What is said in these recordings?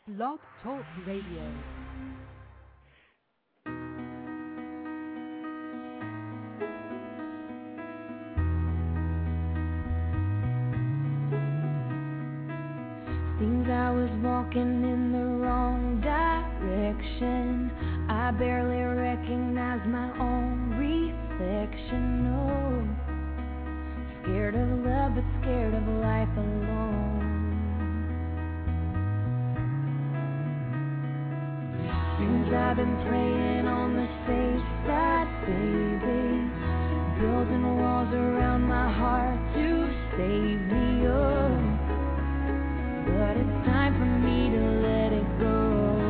Blog Talk Radio. Seems I was walking in the wrong direction. I barely recognize my own reflection. No, scared of love, but scared of life alone. Seems I've been playing on the safe side, baby, building walls around my heart to save me. Oh, but it's time for me to let it go.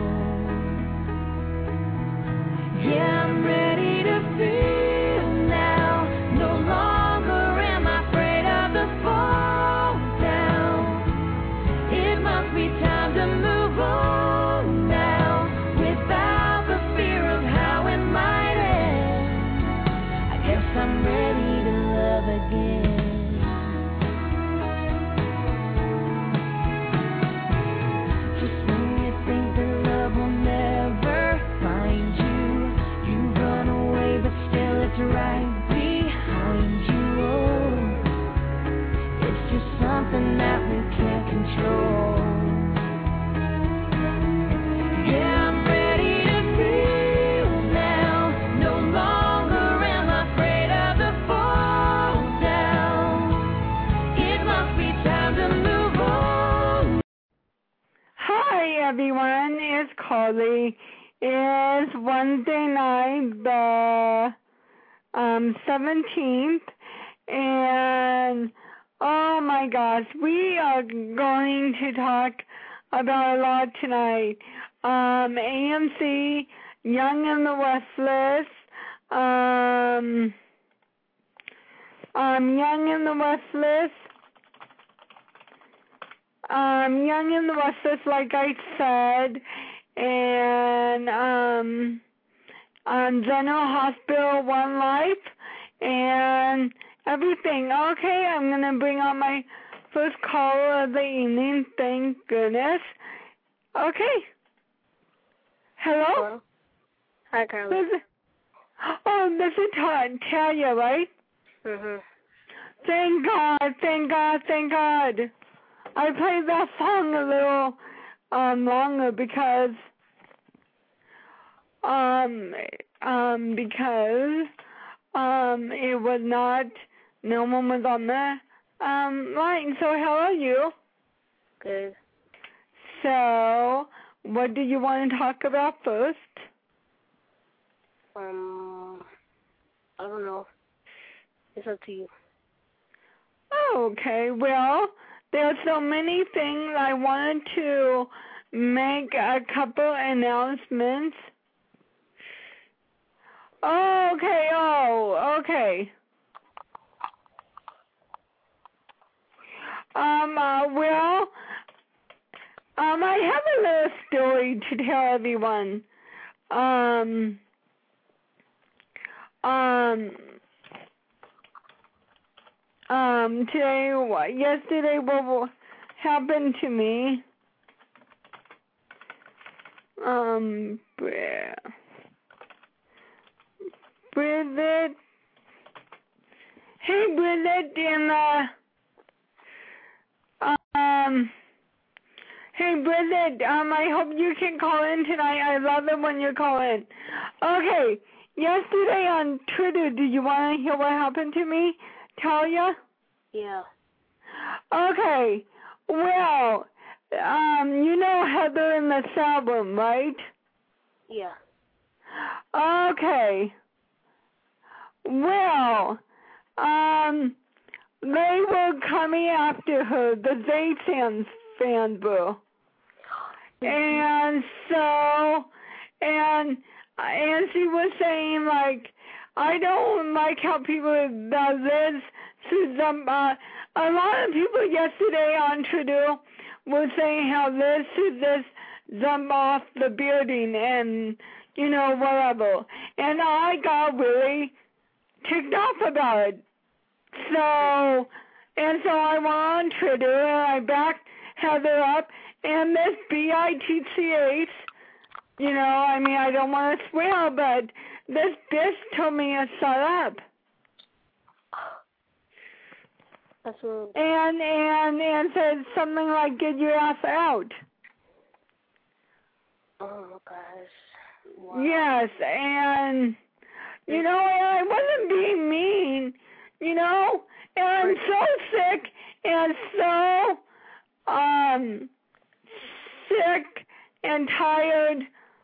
Yeah, I'm ready to feel now. No longer am I afraid of the fall down. It must be time to move on now, without the fear of how it might end. I guess I'm ready to love again. Right behind you. Oh, it's just something that we can't control. Yeah, I'm ready to feel now. No longer am I afraid of the fall down. It must be time to move on. Hi everyone, it's Carly. It's Wednesday night, the 17th, and oh my gosh, we are going to talk about a lot tonight. AMC, Young and the Restless, Young and the Restless, Young and the Restless, like I said, and General Hospital, One Life, and everything. Okay, I'm going to bring on my first caller of the evening. Thank goodness. Okay. Hello? Hello? Hi, Carly. This is Talia, right? Mm-hmm. Thank God, thank God, thank God. I played that song a little longer because it was not, no one was on the line. So how are you? Good. So what do you want to talk about first? I don't know. It's up to you. Okay, well, there are so many things. I wanted to make a couple announcements. Oh, okay. I have a little story to tell everyone. Yesterday, what happened to me? Bridget. Hey, Bridget, hey, Bridget, I hope you can call in tonight. I love it when you call in. Okay, yesterday on Twitter, do you want to hear what happened to me, Talia? Yeah. Okay, well, you know Heather in the album, right? Yeah. Okay. Well, they were coming after her, the Zaytans fan boo. And she was saying, like, I don't like how people do this. A lot of people yesterday on Twitter were saying how this jump off the building and, whatever. And I got really ticked off about it. So I went on Twitter and I backed Heather up and this bitch, you know, I mean, I don't want to swear, but this bitch told me to shut up. That's what... And said something like, get your ass out. Oh, my gosh. Wow. Yes, and, you know, I wasn't being mean, you know, and I'm so sick and so, sick and tired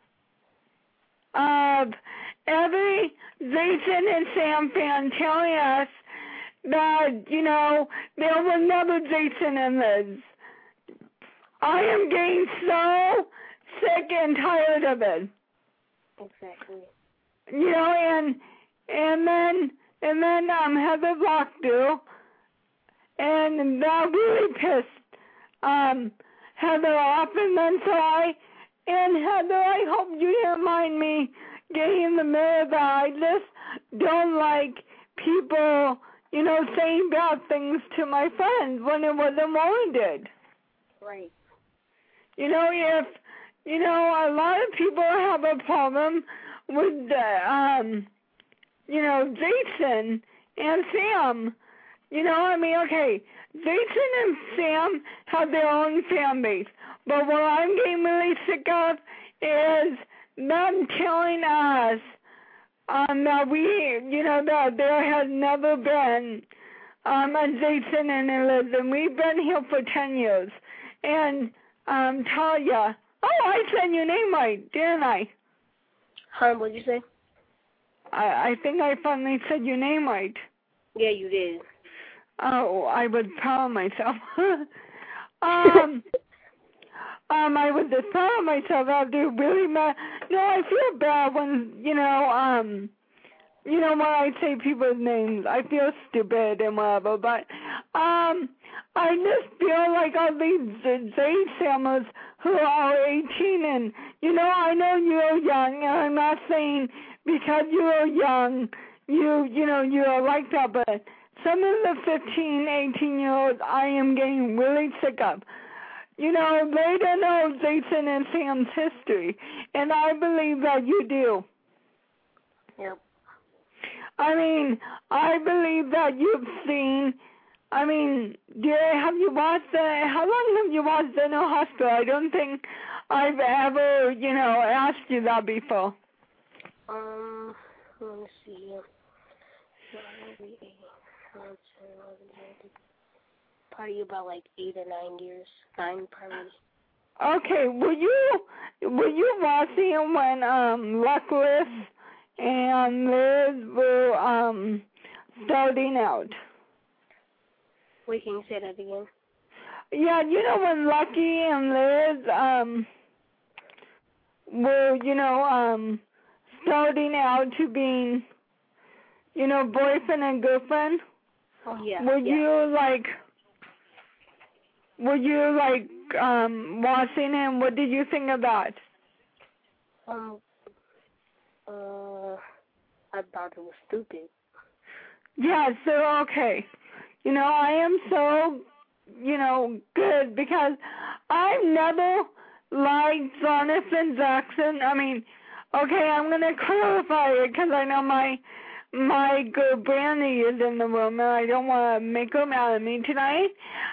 of every Jason and Sam fan telling us that, you know, there was never Jason and Liz. I am getting so sick and tired of it. Exactly. You know, and then Heather Lockdo, and that really pissed Heather off, and then Heather, I hope you didn't mind me getting in the middle that I just don't like people, you know, saying bad things to my friends when it wasn't warranted. Right. You know, if, you know, a lot of people have a problem with, you know, Jason and Sam. You know, I mean, okay, Jason and Sam have their own fan base, but what I'm getting really sick of is them telling us that we, you know, that there has never been a Jason and a Liz, and we've been here for 10 years. And Talia, oh, I said your name right, didn't I? What did you say? I think I finally said your name right. Yeah, you did. Oh, I was proud of myself. I was just proud of myself after really mad. No, I feel bad when, you know, when I say people's names, I feel stupid and whatever, but, I just feel like all these J-Sammers who are 18 and, you know, I know you're young, and I'm not saying because you're young, you know, you're like that, but some of the 15, 18-year-olds I am getting really sick of. You know, they don't know Jason and Sam's history, and I believe that you do. Yep. I mean, I believe that you've seen, I mean, have you watched how long have you watched The No Hospital? I don't think I've ever, you know, asked you that before. Let me see. Probably about like 8 or 9 years. 9 probably. Okay, were you watching it when Luckless and Liz were starting out? Wait, can you say that again? Yeah, you know when Lucky and Liz were, you know, starting out to being, you know, boyfriend and girlfriend? Oh, yeah. Were you like watching it, and what did you think of that? I thought it was stupid. Yeah, so, okay. You know, I am so, you know, good because I've never liked Jonathan Jackson. I mean, okay, I'm going to clarify it because I know my girl Brandy is in the room and I don't want to make her mad at me tonight.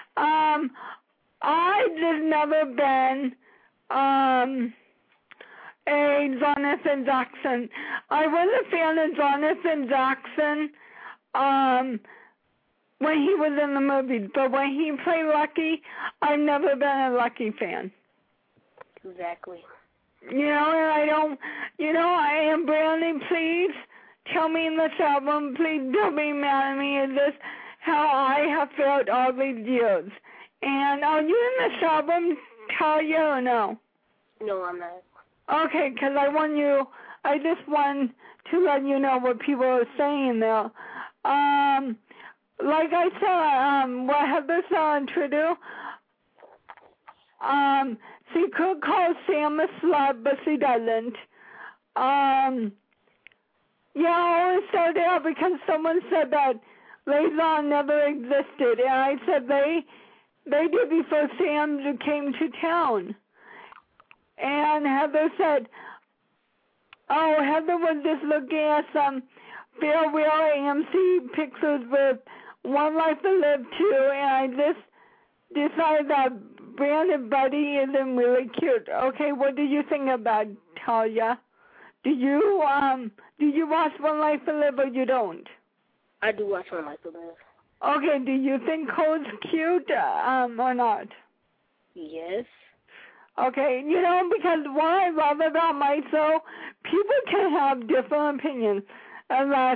I've just never been a Jonathan Jackson. I was a fan of Jonathan Jackson when he was in the movies, but when he played Lucky, I've never been a Lucky fan. Exactly. You know, and I don't, you know, I am Brandy, please tell me in the chat room, please don't be mad at me. Is this how I have felt all these years? And are you in the chat room, Talia, or no? No, I'm not. Okay, because I just want to let you know what people are saying there. Like I said, what Heather said on Twitter, she could call Sam a slut, but she doesn't. Yeah, I always started out because someone said that Liaison never existed, and I said They did before Sam came to town. And Heather said, Heather was just looking at some farewell AMC pictures with One Life to Live 2, and I just decided that Brandon Buddy isn't really cute. Okay, what do you think about Talia? Do you watch One Life to Live or you don't? I do watch One Life to Live. Okay, do you think Cole's cute or not? Yes. Okay, because what I love about my show, people can have different opinions unless,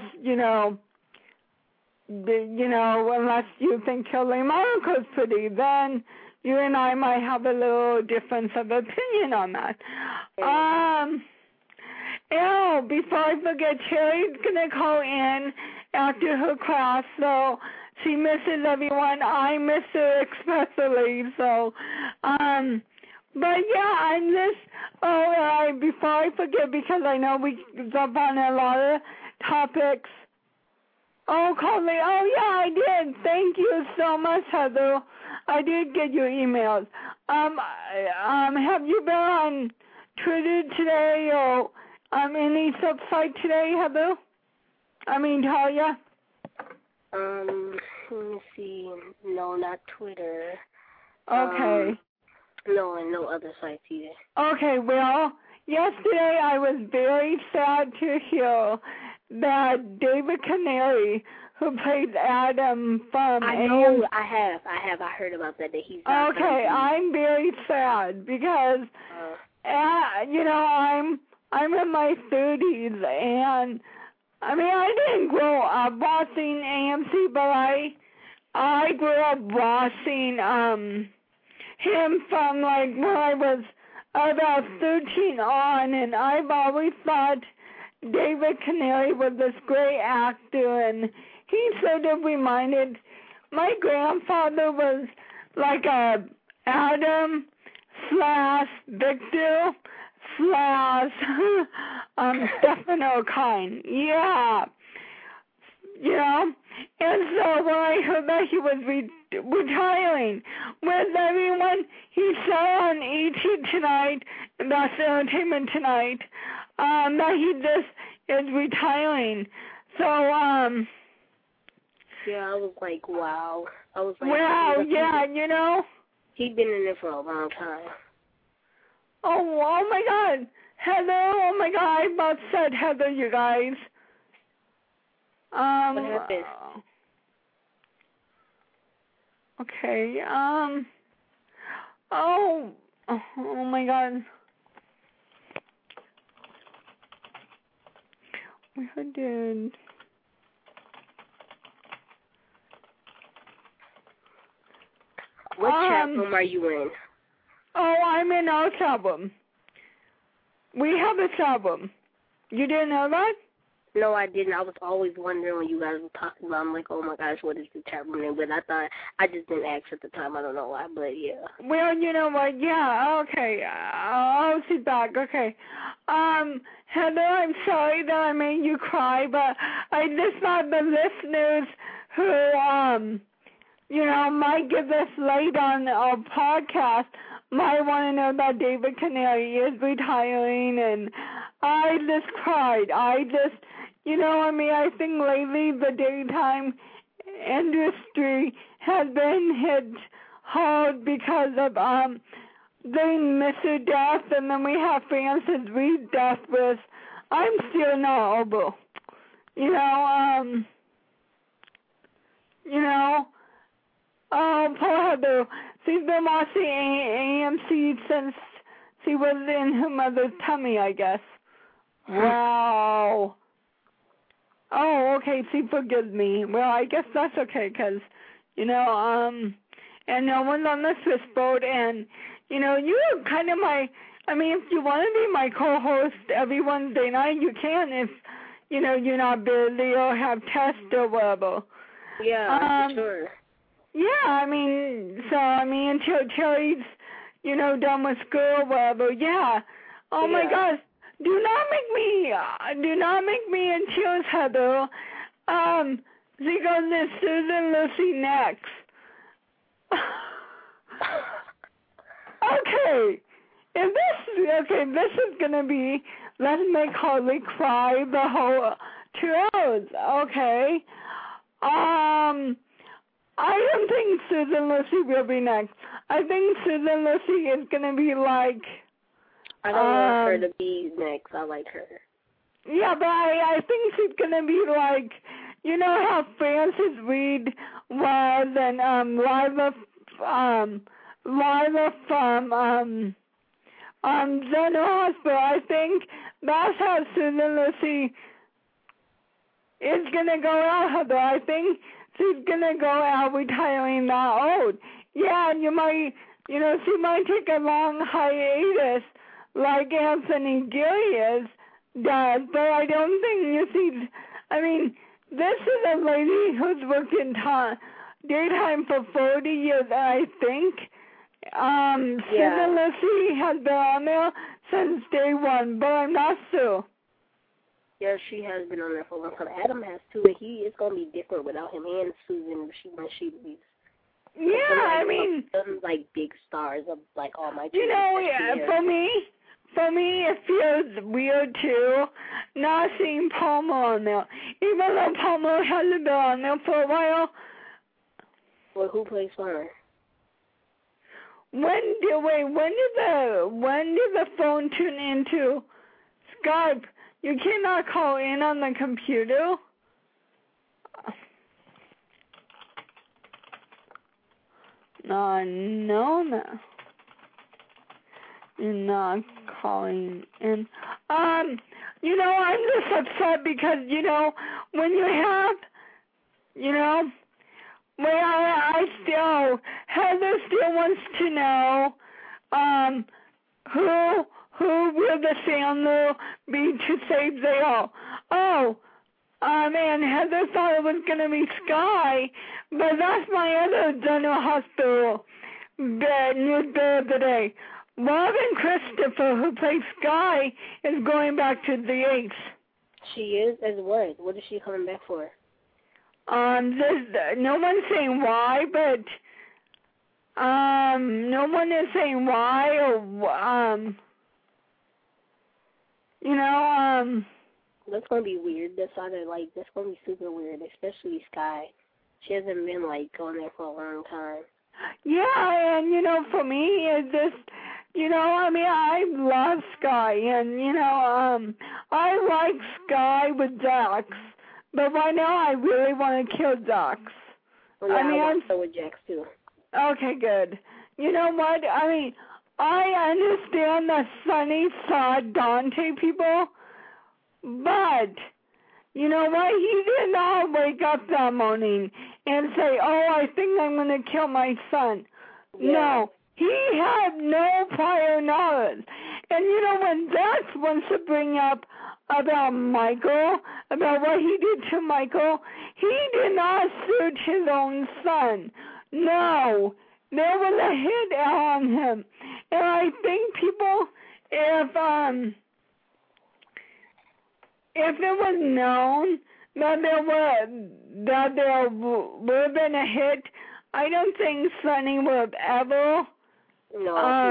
unless you think Kelly Monica's pretty, then you and I might have a little difference of opinion on that. Before I forget, Cherry's going to call in after her class, so she misses everyone. I miss her especially, so, but yeah, I'm just, before I forget, because I know we jump on a lot of topics. Oh, call me. Oh, yeah, I did. Thank you so much, Heather. I did get your emails. Have you been on Twitter today or any subsite today, Heather? Talia? Let me see. No, not Twitter. Okay. No, and no other sites either. Okay, well, yesterday I was very sad to hear that David Canary, who plays Adam from I know, I have. I heard about that he's not okay, I'm very sad because, I'm in my 30s, and, I didn't grow up watching AMC, but I grew up watching, him from, when I was about 13 on, and I've always thought David Canary was this great actor, and he sort of reminded, my grandfather was like a Adam / Victor / Stephen O'Kine. Yeah. And so when I heard that he was retiring, with everyone he saw on ET tonight, and that's Entertainment Tonight, that he just is retiring. So, yeah, I was like, wow. I was like, wow, yeah, he'd been in it for a long time. Oh my God. Heather, oh my God, I about said Heather, you guys. What happened? Okay, oh my God. Where did... What chat room are you in? Oh, I'm in our chat room. We have a chat room. You didn't know that? No, I didn't. I was always wondering when you guys were talking about. I'm like, oh my gosh, what is the chat room name? But I just didn't ask at the time. I don't know why, but yeah. Well, you know what? Yeah, okay. I'll sit back. Okay. Heather, I'm sorry that I made you cry, but I just thought the listeners who, might get this late on our podcast might want to know that David Canary is retiring, and I just cried. I think lately the daytime industry has been hit hard because of they miss her death, and then we have Francis Reed's death with I'm still not over. Poor Heather. She's been watching AMC since she was in her mother's tummy, I guess. Wow. Oh, okay, she forgives me. Well, I guess that's okay, because, and no one's on the Swiss boat, and, you're kind of if you want to be my co-host every Wednesday night, you can if, you're not busy or have tests or whatever. Yeah, sure. Yeah, until Cherry's, done with school or whatever, yeah. Oh, my gosh. Do not make me in tears, Heather. She goes to Susan Lucy next. Okay. This is gonna be Let's Make Harley Cry the whole 2 hours. Okay. I don't think Susan Lucy will be next. I think Susan Lucy is gonna be like. I don't want her to be next. I like her. Yeah, but I think she's gonna be like, you know how Frances Reed was, and Lila from General Hospital. I think that's how Susan Lucy is gonna go out, Heather. I think she's gonna go out retiring that old. Yeah, and she might take a long hiatus like Anthony Gillies does, but I don't think this is a lady who's worked in daytime for 40 years, I think. Susan Lucy has been on there since day one, but I'm not sure. Yeah, she has been on there for a long time. Adam has too, but it's gonna be different without him and Susan when she leaves. Yeah, some like big stars of like all my. For me, it feels weird too, not seeing Palmer on there. Even though Palmer hasn't been on there for a while. Well, who plays Palmer? When did the phone tune into Skype? You cannot call in on the computer. No. You're not calling in. I'm just upset because, when you have, Heather still wants to know, who will the family be to save they all? And Heather thought it was going to be Sky, but that's my other General Hospital news bear of the day. Robin Christopher, who plays Sky, is going back to the 8th. She is? As what? What is she coming back for? No one's saying why, but no one is saying why or That's gonna be weird. That's gonna be super weird, especially Sky. She hasn't been going there for a long time. Yeah, and for me, it's just. I love Sky, and, I like Sky with Jax, but right now I really want to kill Jax. Well, yeah, I want to with Jax, too. Okay, good. You know what? I understand the Sunny saw Dante people, but, you know what? He did not wake up that morning and say, I think I'm going to kill my son. Yeah. No. He had no prior knowledge. And when Jax wants to bring up about Michael, about what he did to Michael, he did not shoot his own son. No. There was a hit on him. And I think people, if it was known that there would have been a hit, I don't think Sonny would have ever. No,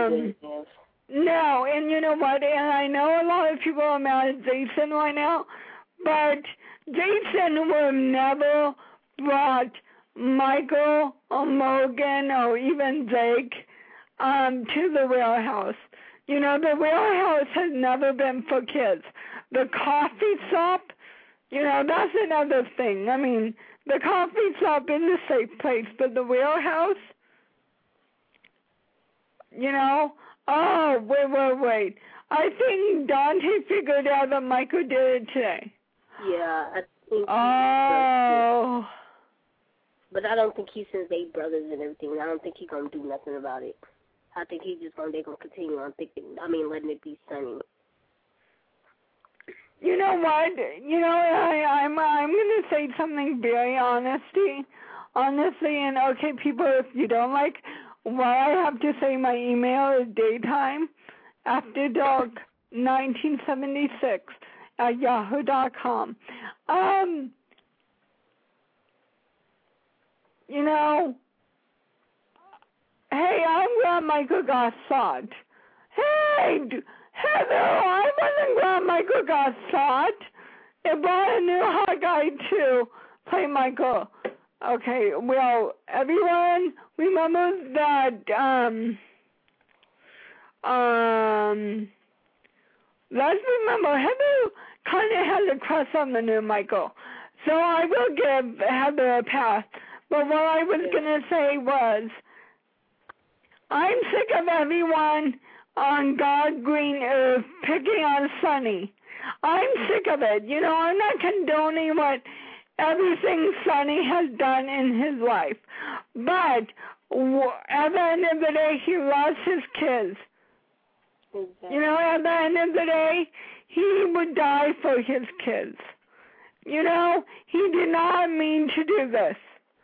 and you know what? And I know a lot of people are mad at Jason right now, but Jason would have never brought Michael or Morgan or even Jake to the warehouse. The warehouse has never been for kids. The coffee shop, that's another thing. The coffee shop is a safe place, but the warehouse, wait. I think Dante figured out that Michael did it today. Yeah, I think but I don't think he sends 8 brothers and everything. I don't think he's going to do nothing about it. I think they're going to continue on letting it be Sunny. You know what? I'm going to say something very honestly, and okay, people, if you don't like what I have to say, my email is daytimeafterdark1976@yahoo.com. Hey, I'm Grant Michael Gossard. Hey, Heather, I wasn't Grant Michael Gossard. It brought a new hot guy to play Michael. Okay, well, everyone remember that, let's remember, Heather kind of has a crush on the new Michael. So I will give Heather a pass. But what I was going to say was, I'm sick of everyone on God Green Earth picking on Sonny. I'm sick of it. You know, I'm not condoning what everything Sonny has done in his life. But at the end of the day, he lost his kids. Exactly. You know, at the end of the day, he would die for his kids. You know, he did not mean to do this.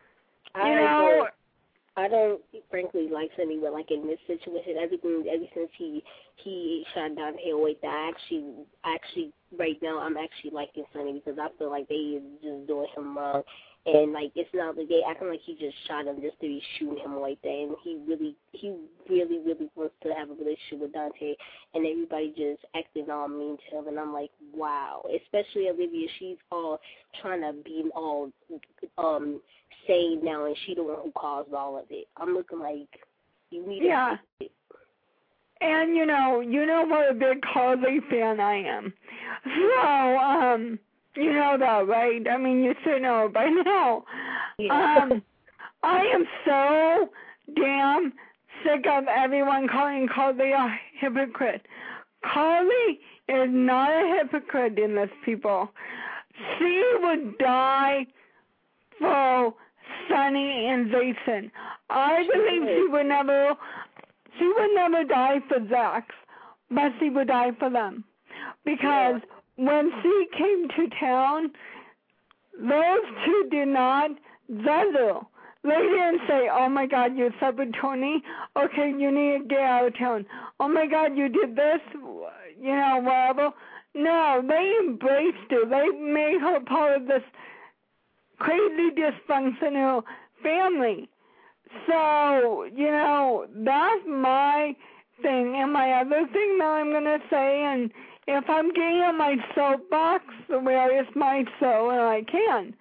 I don't frankly like Sonny, but like in this situation, ever since he shot Dante White, I actually right now I'm actually liking Sonny because I feel like they is just doing him wrong, and like it's not like they acting like he just shot him just to be shooting him like that, and he really wants to have a relationship with Dante, and everybody just acting all mean to him, and I'm like, wow, especially Olivia, she's all trying to be all sane now, and she the one who caused all of it. I'm looking like you need to fix it. And you know what a big Carly fan I am. So, you know that, right? I mean, you should know by now. Yeah. I am so damn sick of everyone calling Carly a hypocrite. Carly is not a hypocrite in this, people. She would die for Sonny and Jason. I believe she would never die for Zax, but she would die for them. Because when she came to town, those two did not juggle. They didn't say, oh my God, you slept with Tony? Okay, you need to get out of town. Oh my God, you did this? You know, whatever. No, they embraced her. They made her part of this crazy dysfunctional family. So, you know, that's my thing. And my other thing that I'm going to say, and if I'm getting on my soapbox, where is my soul, and I can,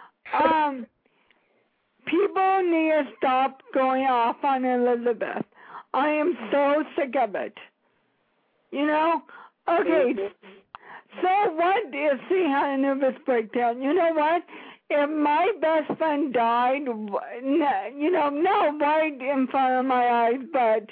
people need to stop going off on Elizabeth. I am so sick of it. You know? Okay, so what if she had a nervous breakdown? You know what? If my best friend died, you know, not right in front of my eyes, but,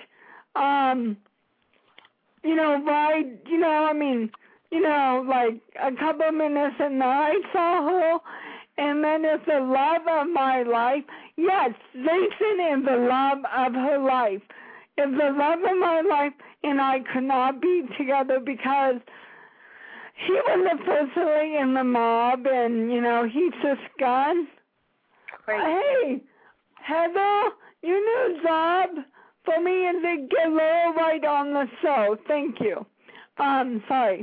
you know, right, you know, I mean, you know, like a couple minutes and I saw her, and then it's the love of my life. Yes, Jason is the love of her life. It's the love of my life, and I could not be together because he was officially in the mob, and, you know, he's just gone. Hey, Heather, your new job for me is to get Laura right on the show. Thank you. Sorry.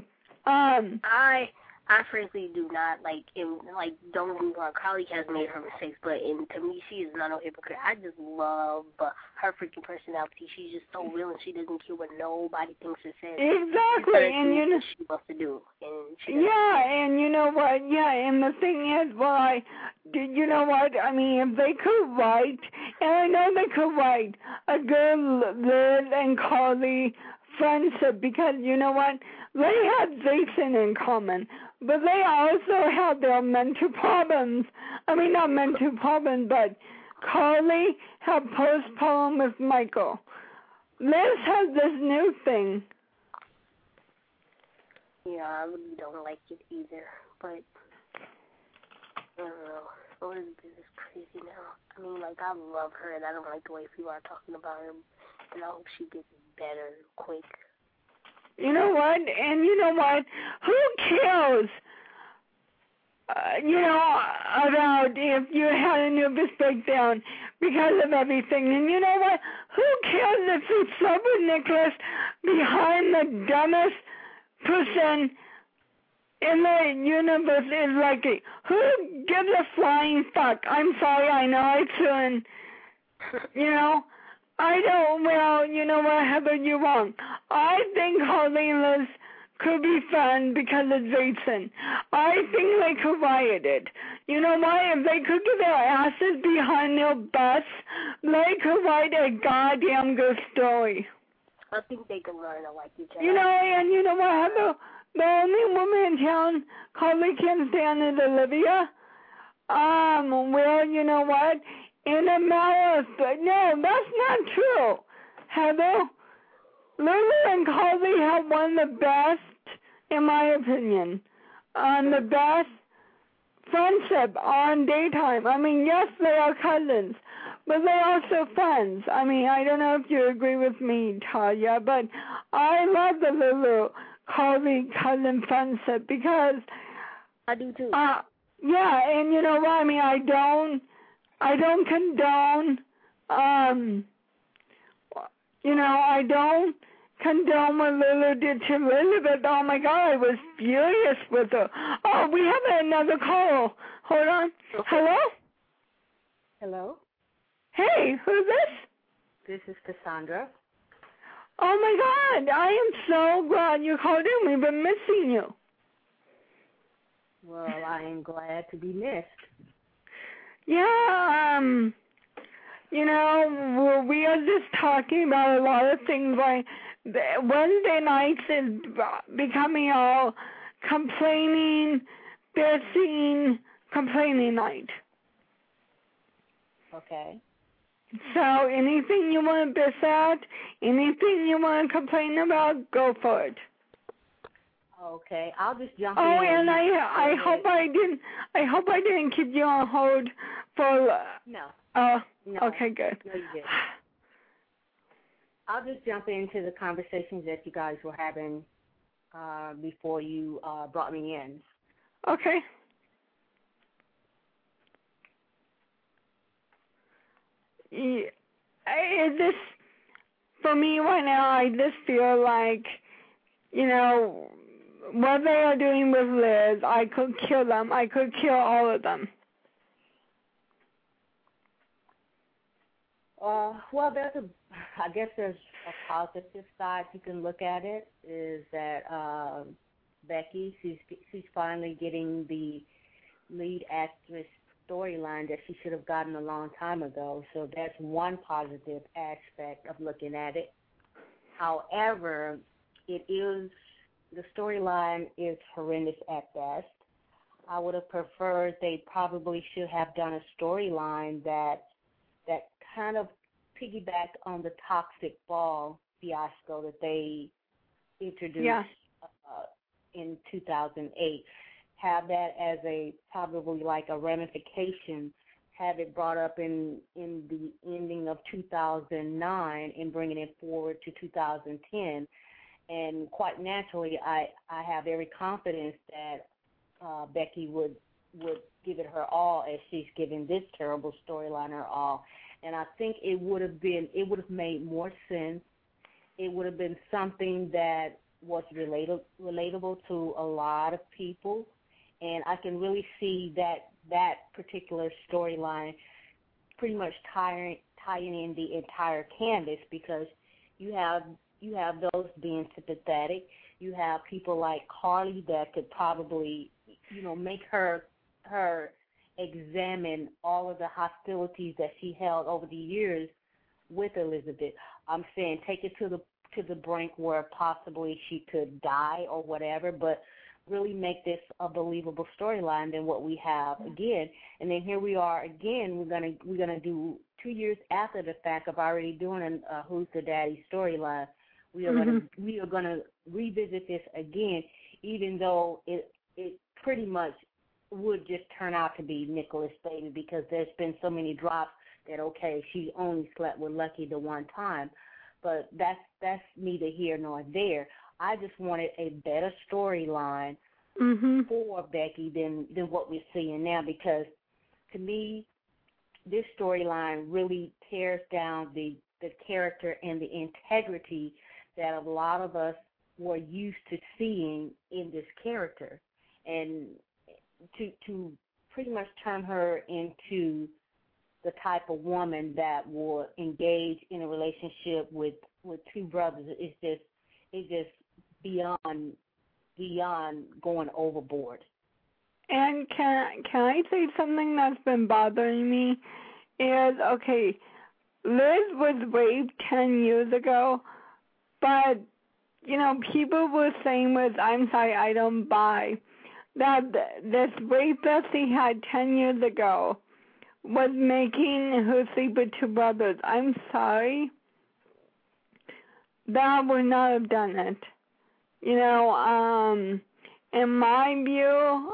I frankly do not don't get me wrong, Carly has made her mistakes, but to me, she is not a hypocrite. I just love her freaking personality. She's just so real, and she doesn't care what nobody thinks or says. Exactly, and you know what she wants to do. And you know what? Yeah, and the thing is, you know what? I mean, if they could write, and I know they could write a good Liz and Carly friendship, because you know what? They have Jason in common, but they also have their mental problems. I mean, not mental problems, but Carly had postpartum with Michael. Liz has this new thing. Yeah, I really don't like it either, but I don't know. Elizabeth is crazy now. I mean, like, I love her, and I don't like the way people are talking about her, and I hope she gets better quick. You know what? And you know what? Who cares, you know, about if you had a nervous breakdown because of everything? And you know what? Who cares if you slept with Nicholas behind the dumbest person in the universe is likely? Who gives a flying fuck? I'm sorry, I know I shouldn't. You know? I don't, well, you know what, Heather, you're wrong. I think Harley and Liz could be fun because it's Jason. I think they could write it. You know what, if they could get their asses behind their butts, they could write a goddamn good story. I think they can learn to like each other. You know, and you know what, Heather, the only woman in town Harley can't stand is Olivia. Well, you know what? In a matter of, no, that's not true, Heather. Lulu and Harley have one of the best, in my opinion, the best friendship on daytime. I mean, yes, they are cousins, but they're also friends. I mean, I don't know if you agree with me, Talia, but I love the Lulu Harley cousin friendship because I do too. Yeah, and you know what? I mean, I don't condone, I don't condone what Lulu did to Elizabeth. Oh my God, I was furious with her. Oh, we have another call. Hold on. Okay. Hello? Hello, Hey, who's this? this is Cassandra. Oh my God, I am so glad you called in. We've been missing you. Well, I am glad to be missed. Yeah, we are just talking about a lot of things. Like Wednesday nights is becoming all complaining, bitching, complaining night. Okay. So anything you want to bitch at, anything you want to complain about, go for it. Okay, I'll just jump Oh, in. and I hope I didn't keep you on hold for. No. No. Okay, good. No, you didn't. I'll just jump into the conversations that you guys were having before you brought me in. Okay. Yeah, for me right now, I just feel like, what they are doing with Liz, I could kill them. I could kill all of them. Well, I guess there's a positive side you can look at it, is that Becky, she's finally getting the lead actress storyline that she should have gotten a long time ago. So that's one positive aspect of looking at it. However, the storyline is horrendous at best. I would have preferred they probably should have done a storyline that kind of piggybacked on the toxic ball fiasco that they introduced in 2008. Have that as probably like a ramification. Have it brought up in the ending of 2009 and bringing it forward to 2010. And quite naturally, I have every confidence that Becky would give it her all, as she's given this terrible storyline her all. And I think it would have made more sense. It would have been something that was relatable to a lot of people. And I can really see that particular storyline pretty much tying in the entire canvas, because you have those being sympathetic. You have people like Carly that could probably, make her examine all of the hostilities that she held over the years with Elizabeth. I'm saying take it to the brink where possibly she could die or whatever, but really make this a believable storyline than what we have again. And then here we are again. We're gonna do 2 years after the fact of already doing a Who's the Daddy storyline. We are gonna revisit this again, even though it pretty much would just turn out to be Nicholas' baby, because there's been so many drops that she only slept with Lucky the one time. But that's neither here nor there. I just wanted a better storyline for Becky than what we're seeing now, because to me, this storyline really tears down the character and the integrity that a lot of us were used to seeing in this character. And to pretty much turn her into the type of woman that will engage in a relationship with two brothers. It's just beyond going overboard. And can I say something that's been bothering me? Is, okay, Liz was raped 10 years ago, but, you know, people were saying I'm sorry, I don't buy, that this rapist he had 10 years ago was making her sleep with two brothers. I'm sorry. That would not have done it. You know, in my view,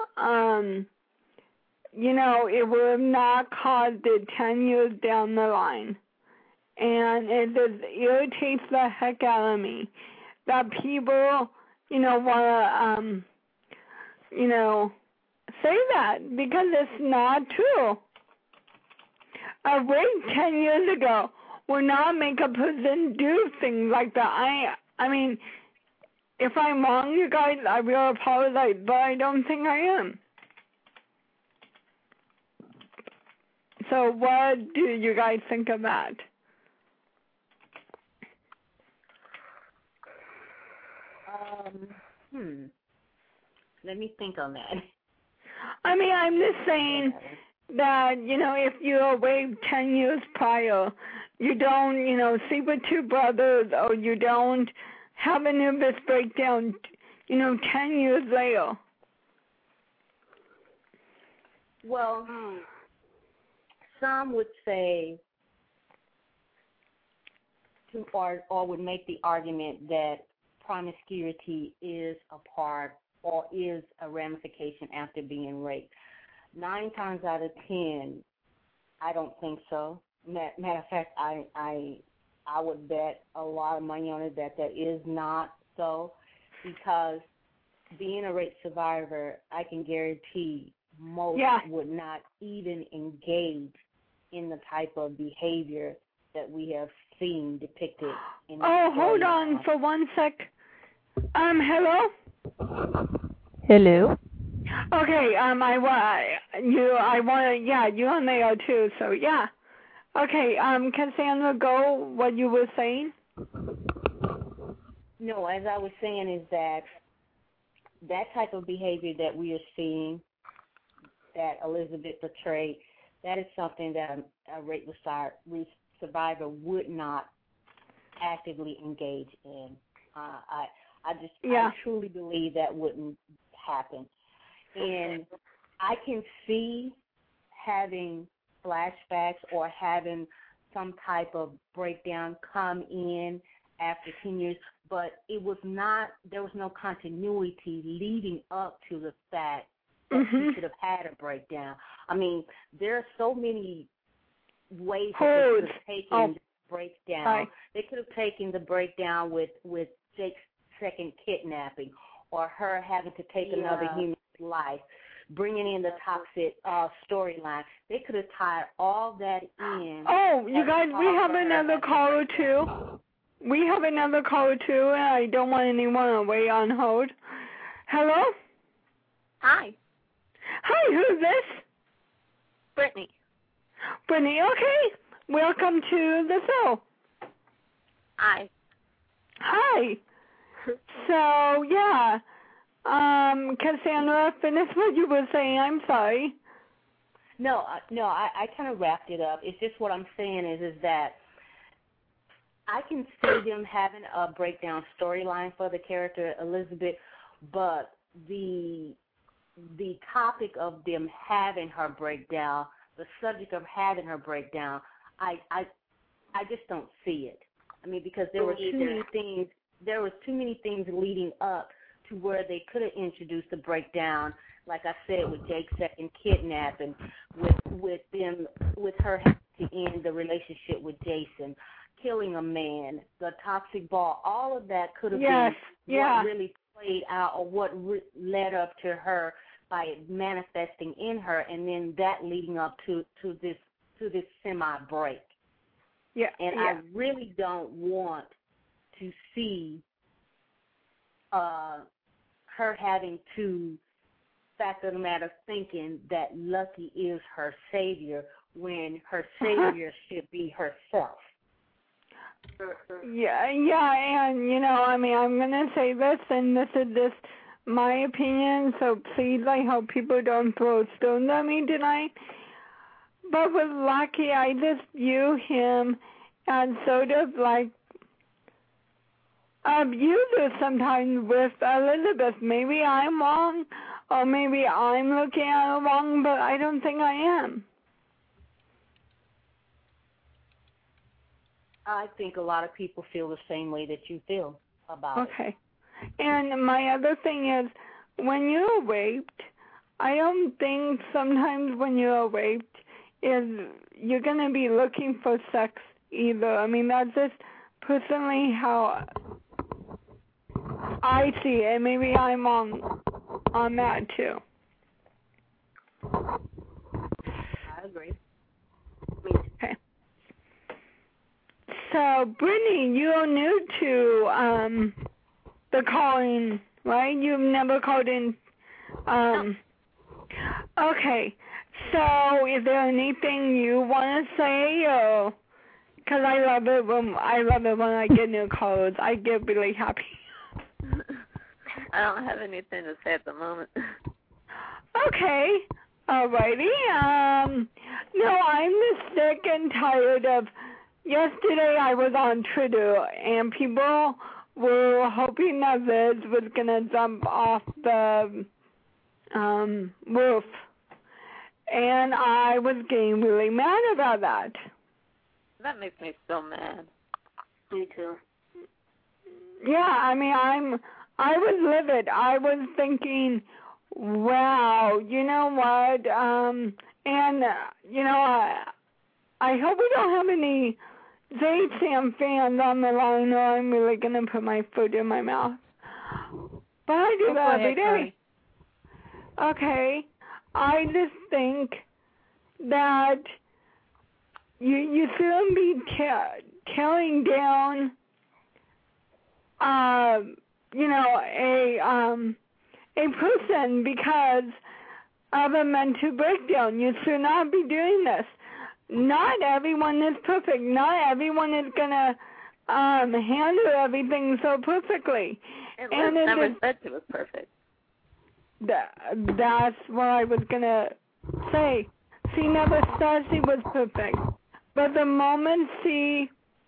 you know, it would have not caused it 10 years down the line. And it just irritates the heck out of me that people, you know, want to, you know, say that, because it's not true. A rape 10 years ago will not make a person do things like that. I mean, if I'm wrong, you guys, I will apologize, but I don't think I am. So what do you guys think of that? Let me think on that. I mean, I'm just saying that, you know, if you were raped 10 years prior, you don't, you know, sleep with two brothers, or you don't have a nervous breakdown, you know, 10 years later. Well, some would say, or would make the argument that promiscuity is a part or is a ramification after being raped. 9 times out of 10, I don't think so. Matter of fact, I would bet a lot of money on it that is not so, because being a rape survivor, I can guarantee most would not even engage in the type of behavior that we have seen depicted in the story. Hold on for one sec. Hello? Hello? Okay, you're on there too, so yeah. Okay, Cassandra, go what you were saying. No, as I was saying is that type of behavior that we are seeing, that Elizabeth portrayed, that is something that a rape survivor would not actively engage in. I truly believe that wouldn't happen. And I can see having flashbacks or having some type of breakdown come in after 10 years, but there was no continuity leading up to the fact that he could have had a breakdown. I mean, there are so many ways that they could have taken the breakdown. Right. They could have taken the breakdown with Jake's second kidnapping, or her having to take another human's life, bringing in the toxic storyline. They could have tied all that in. Oh, you guys, we have another caller too. We have another caller too, and I don't want anyone to wait on hold. Hello? Hi. Hi, who's this? Brittany. Brittany, okay. Welcome to the show. Hi. Hi. So, yeah. Cassandra, finish what you were saying. I'm sorry. No, I kind of wrapped it up. It's just what I'm saying is that I can see them having a breakdown storyline for the character Elizabeth, but the topic of them having her breakdown, the subject of having her breakdown, I just don't see it. I mean, because there were too many things. There was too many things leading up to where they could have introduced the breakdown, like I said, with Jake's second kidnapping, with her having to end the relationship with Jason, killing a man, the toxic ball, all of that could have been what really played out, or what led up to her by it manifesting in her, and then that leading up to this semi-break. I really don't want to see her having to, fact of the matter, thinking that Lucky is her savior when her savior should be herself. Yeah, and I mean, I'm gonna say this, and this is just my opinion, so please, I hope people don't throw stones at me tonight. But with Lucky, I just view him as sort of like abuser sometimes with Elizabeth. Maybe I'm wrong, or maybe I'm looking at it wrong, but I don't think I am. I think a lot of people feel the same way that you feel about it. Okay. And my other thing is, when you're raped, I don't think sometimes when you're raped is you're going to be looking for sex either. I mean, that's just personally how I see it. Maybe I'm wrong on that too. I agree. Okay. So, Brittany, you're new to the calling, right? You've never called in. No. Okay. So, is there anything you want to say, or because I love it when I get new callers, I get really happy. I don't have anything to say at the moment. Okay. Alrighty. No, I'm just sick and tired of. Yesterday I was on Twitter and people were hoping that Liz was gonna jump off the roof, and I was getting really mad about that. That makes me so mad. Me too. Yeah, I mean I was livid. I was thinking, wow, you know what? I hope we don't have any JSAM fans on the line, or I'm really going to put my foot in my mouth. But I do that every day. Okay. I just think that you shouldn't be tearing down, a person because of a mental breakdown. You should not be doing this. Not everyone is perfect. Not everyone is going to handle everything so perfectly. And Liz never said she was perfect. That's what I was going to say. She never said she was perfect. But the moment she,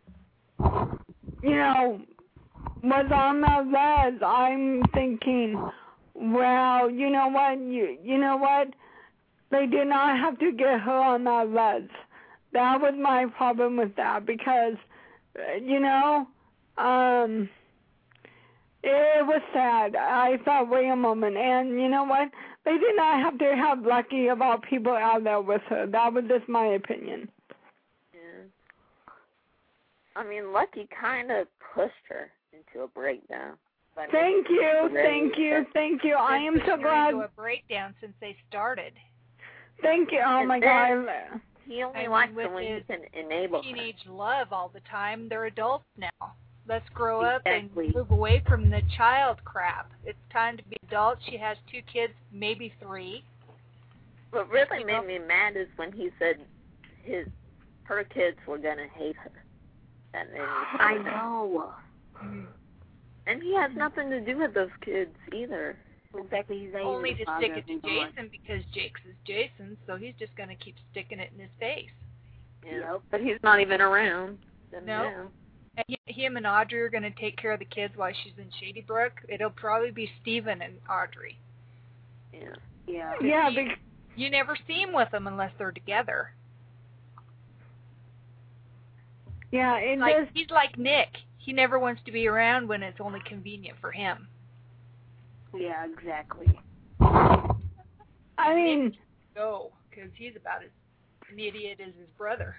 was on the ledge, I'm thinking, well, you know what? They did not have to get her on that ledge. That was my problem with that because, it was sad. I thought, wait a moment. And you know what? They did not have to have Lucky about people out there with her. That was just my opinion. Yeah. I mean, Lucky kind of pushed her into a breakdown. Thank you. I am so glad. Into a breakdown since they started. Thank you. Oh my God. He only likes them when he can enable teenage love all the time. They're adults now. Let's grow up and Exactly. move away from the child crap. It's time to be adults. She has 2 kids, maybe 3. What really made me mad is when he said her kids were gonna hate her. That made me so I mad. know. And he has nothing to do with those kids either. Exactly. He's not Only even to the stick father it to of the Jason because Jake's is Jason, so he's just going to keep sticking it in his face. Yeah. Yep. But he's not even around. No. And him and Audrey are going to take care of the kids while she's in Shady Brook. It'll probably be Stephen and Audrey. Yeah. Yeah. Yeah, you never see him with them unless they're together. yeah, He's like Nick. He never wants to be around when it's only convenient for him. Yeah, exactly. I mean, Go, because he's about as an idiot as his brother.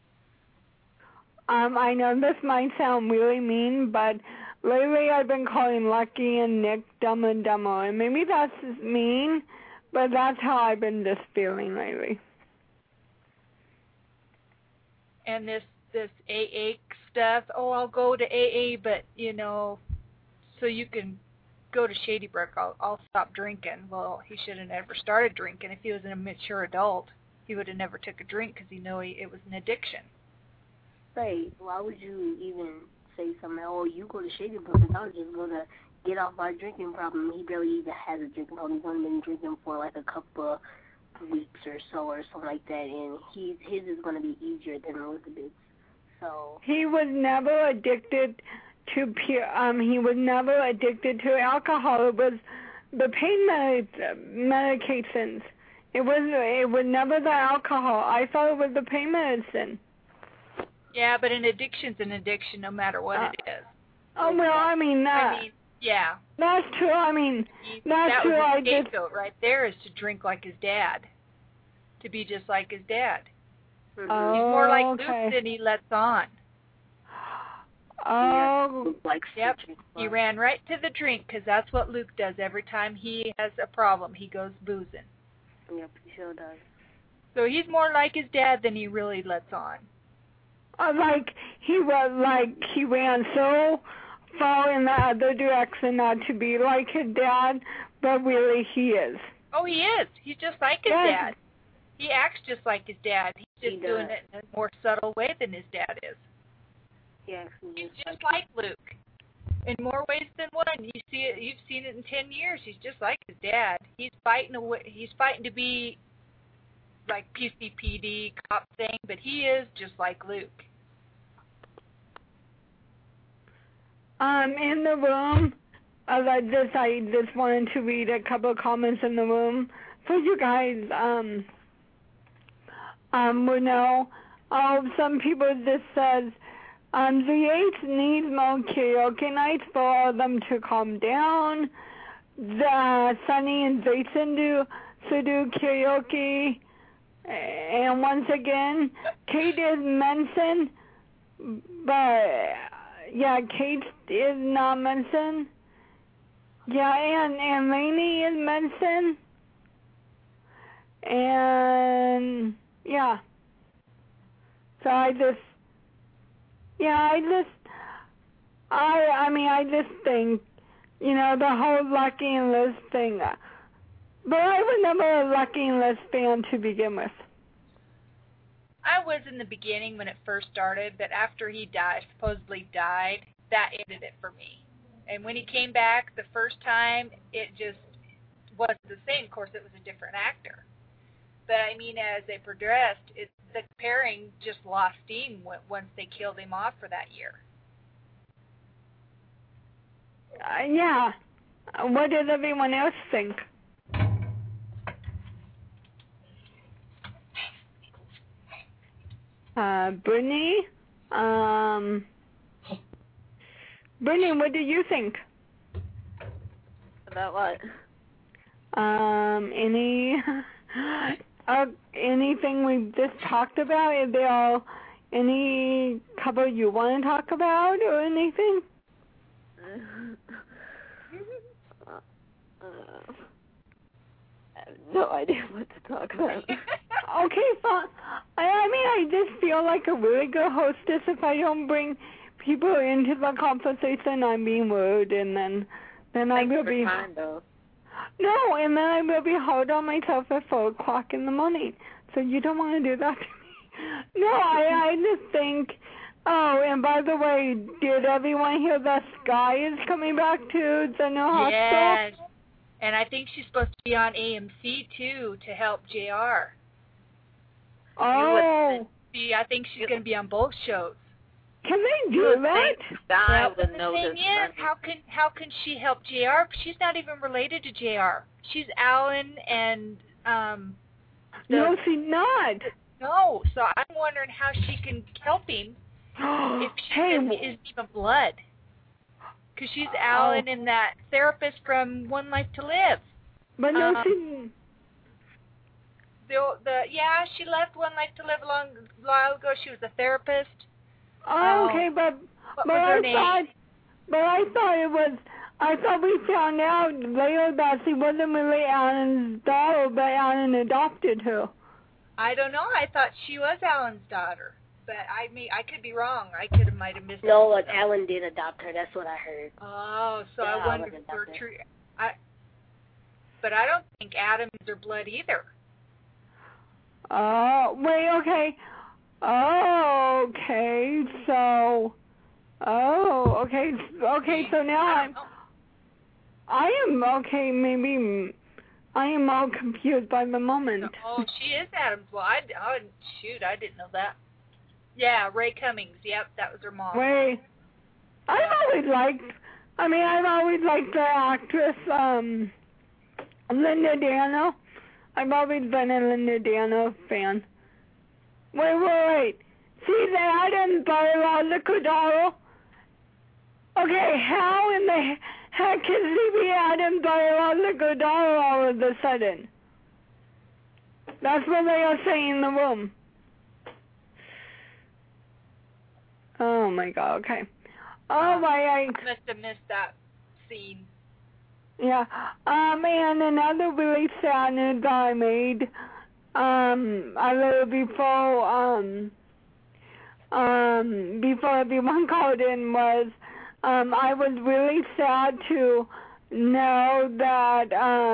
I know this might sound really mean, but lately I've been calling Lucky and Nick Dumb and Dumber, and maybe that's mean, but that's how I've been just feeling lately. And this AA stuff, I'll go to AA, but, so you can go to Shady Brook, I'll stop drinking. Well, he should have never started drinking if he was a mature adult. he would have never took a drink because he knew it was an addiction. Right. Why would you even say something? Oh, you go to Shady Brothers. I was just gonna get off my drinking problem. He barely even has a drinking problem. He's only been drinking for like a couple of weeks or so or something like that, and his is gonna be easier than Elizabeth's. So he was never addicted to he was never addicted to alcohol. It was the pain medications. It was never the alcohol. I thought it was the pain medicine. Yeah, but an addiction's an addiction no matter what it is. Oh, well, yeah. That's true. That's true. That was his scapegoat right there, is to drink like his dad. To be just like his dad. mm-hmm. Oh, He's more like okay. Luke than he lets on. Oh. Yep. He ran right to the drink because that's what Luke does every time he has a problem. He goes boozing. Yep, he sure does. So he's more like his dad than he really lets on. He ran so far in the other direction not to be like his dad, but really he is. Oh, he is. He's just like his dad. He acts just like his dad. He's just doing it in a more subtle way than his dad is. Yeah, he's just like Luke in more ways than one. You see it. You've seen it in 10 years. He's just like his dad. He's fighting to be like PCPD cop thing, but he is just like Luke. In the room, I just wanted to read a couple of comments in the room for you guys. We know, some people just says, the Eights needs more karaoke nights for all of them to calm down. Sunny and Jason do karaoke. And once again, Kate is mentioned, but yeah, Kate is not mentioned. Yeah, and Lainey is mentioned. And yeah. So I just think, the whole Lucky and Liz thing. But I was never a Lucky and Liz fan to begin with. I was in the beginning when it first started, but after he supposedly died, that ended it for me. And when he came back the first time, it just wasn't the same. Of course, it was a different actor. But as they progressed, the pairing just lost steam once they killed him off for that year. Yeah. What did everyone else think? Brittany? Brittany, what do you think? About what? Anything we just talked about? Is there any couple you want to talk about or anything? I have no idea what to talk about. Okay, fine. I just feel like a really good hostess if I don't bring people into the conversation. I'm being rude, and then I will be. Time, though. No, and then I will be hard on myself at 4 o'clock in the morning. So you don't want to do that to me. No, I just think. Oh, and by the way, did everyone hear that Sky is coming back to the new hospital? Yes, and I think she's supposed to be on AMC too to help JR. Oh. I think she's going to be on both shows. Can they do that? Well, the thing is, how can she help JR? She's not even related to JR. She's Alan and No, she's not. No, so I'm wondering how she can help him if she isn't even blood. Because she's Alan and that therapist from One Life to Live. But no, she. She left One Life to Live a while ago. She was a therapist. Oh, okay, but I thought we found out later that she wasn't really Alan's daughter, but Alan adopted her. I don't know. I thought she was Alan's daughter, but I could be wrong. Might have missed. No, Alan did adopt her. That's what I heard. Oh, so yeah, I wonder if we're true. But I don't think Adam is her blood either. Wait, okay. Okay, so... okay, so now I am, okay, maybe... I am all confused by the moment. Oh, she is Adam's wife. Shoot, I didn't know that. Yeah, Ray Cummings. Yep, that was her mom. Wait. I've always liked the actress, Linda Dano. I've always been a Linda Dano fan. Wait. She's Adam's biological daughter? Okay, how in the heck can she be Adam's biological daughter all of a sudden? That's what they are saying in the room. Oh my god, okay. Oh my, I must have missed that scene. Yeah. And another really sad news that I made, a little before everyone called in was, I was really sad to know that,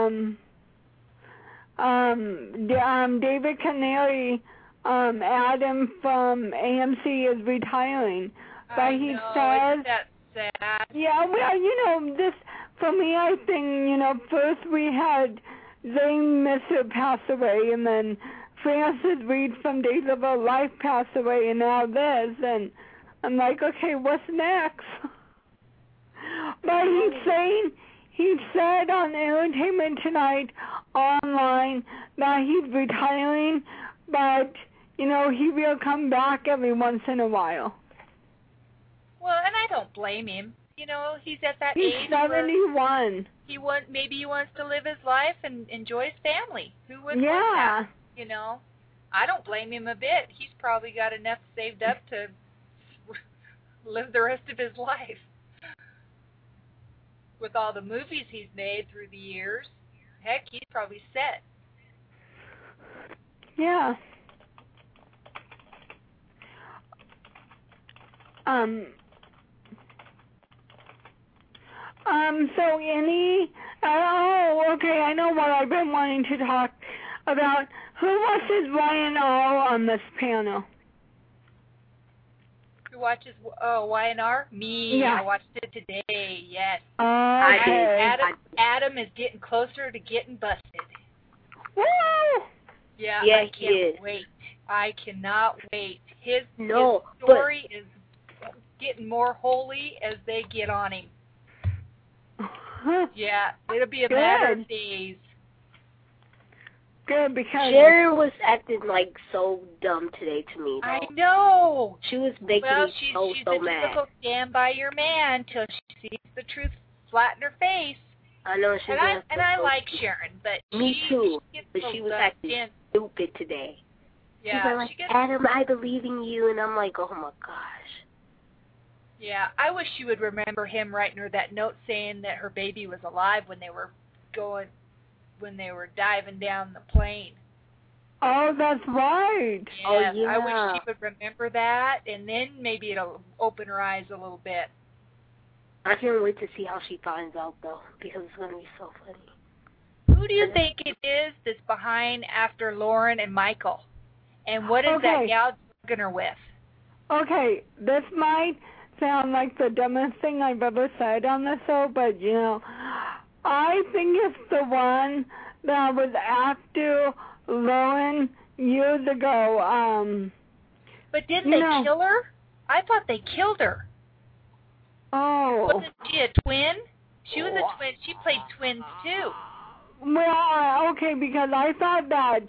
David Canary, Adam from AMC is retiring. But he says, isn't that sad? Yeah, well, this, for me, I think, first we had Zane Misser pass away, and then Francis Reed from Days of Our Life pass away, and now this, and I'm like, okay, what's next? But he said on Entertainment Tonight online that he's retiring, but, he will come back every once in a while. Well, and I don't blame him. He's at that age. He's 71. Maybe he wants to live his life and enjoy his family. Who wouldn't want that? I don't blame him a bit. He's probably got enough saved up to live the rest of his life. With all the movies he's made through the years, heck, he's probably set. Yeah. Okay, I know what I've been wanting to talk about. Who watches Y&R on this panel? Who watches Y&R? Me. Yeah. I watched it today, yes. Okay. Adam is getting closer to getting busted. Woo! Yeah, I can't wait. I cannot wait. His story is getting more holy as they get on him. Yeah, it'll be a matter of days. Good, because Sharon was acting like so dumb today to me, though. I know. She was making me she's so mad. Typical stand by your man till she sees the truth flat in her face. I know she's and I like Sharon, but me too. But she was acting stupid today. Yeah, she was like, Adam, I believe in you, and I'm like, oh my gosh. Yeah, I wish she would remember him writing her that note saying that her baby was alive when they were diving down the plane. Oh, that's right. Yeah, oh, yeah. I wish she would remember that, and then maybe it'll open her eyes a little bit. I can't wait to see how she finds out, though, because it's going to be so funny. Who do you think it is that's behind after Lauren and Michael? And what is that gal drugging her with? Okay, this might sound like the dumbest thing I've ever said on this show, but, I think it's the one that was after Lauren years ago. But didn't they kill her? I thought they killed her. Oh. Wasn't she a twin? She was a twin. She played twins, too. Well, okay, because I thought that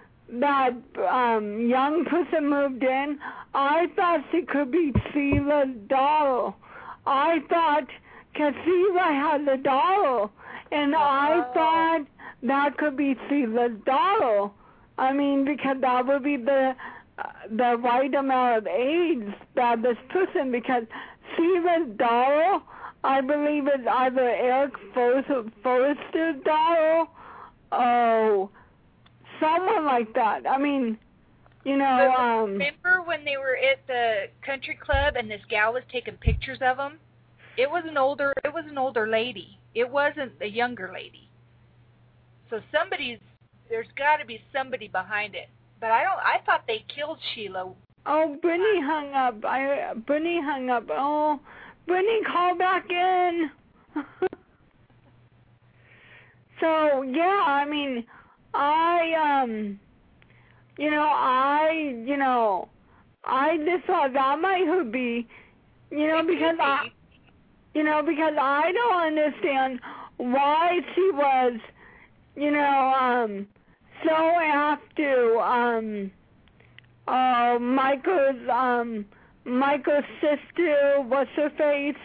young person moved in. I thought she could be Sheila's daughter. I thought Sheila had the daughter, and I thought that could be Sheila's daughter. I mean, because that would be the right amount of age that this person, because Sheila's daughter, I believe, is either Eric Forrester's daughter or someone like that. I mean, remember when they were at the country club and this gal was taking pictures of them? It was an older lady. It wasn't a younger lady. So there's got to be somebody behind it. But I thought they killed Sheila. Oh, Brittany hung up. Brittany hung up. Oh, Brittany, call back in. So yeah, I mean, I just thought that might be, because I don't understand why she was, so after Michael's sister, what's her face,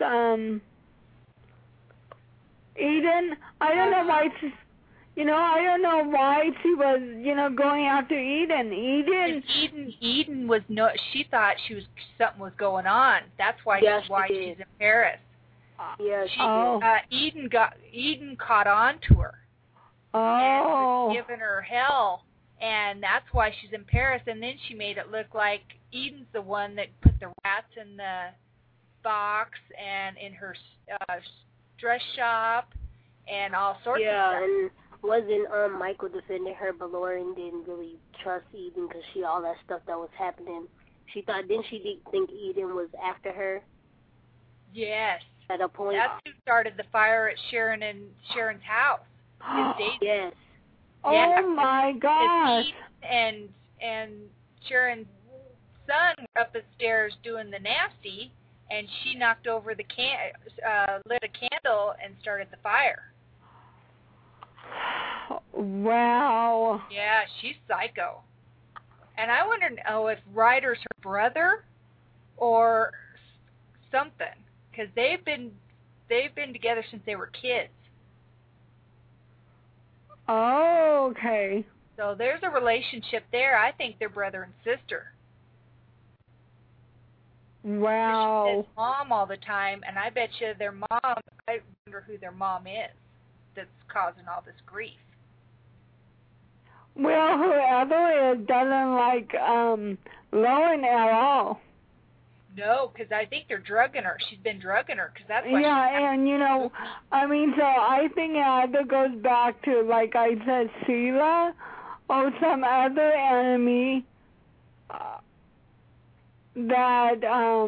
Eden. I don't know why she, I don't know why she was, going after Eden. Eden was she thought something was going on. That's why she's in Paris. Eden caught on to her. And was giving her hell, and that's why she's in Paris. And then she made it look like Eden's the one that put the rats in the box and in her dress shop and all sorts of stuff. Yeah, and wasn't Michael defending her, but Lauren didn't really trust Eden because all that stuff that was happening. She thought, didn't she think Eden was after her? Yes. At a point. That's who started the fire at Sharon's house. Yes. Oh my gosh. And Sharon's son were up the stairs doing the nasty, and she knocked over the lit a candle and started the fire. Wow. Yeah, she's psycho. And I wonder if Ryder's her brother or something, because they've been together since they were kids. Oh, okay. So there's a relationship there. I think they're brother and sister. Wow. She says mom all the time, and I bet you their mom, I wonder who their mom is that's causing all this grief. Well, whoever is doesn't like Lauren at all. No, because I think they're drugging her. She's been drugging her, because that's why. Yeah, and so I think it either goes back to, like I said, Sheila or some other enemy that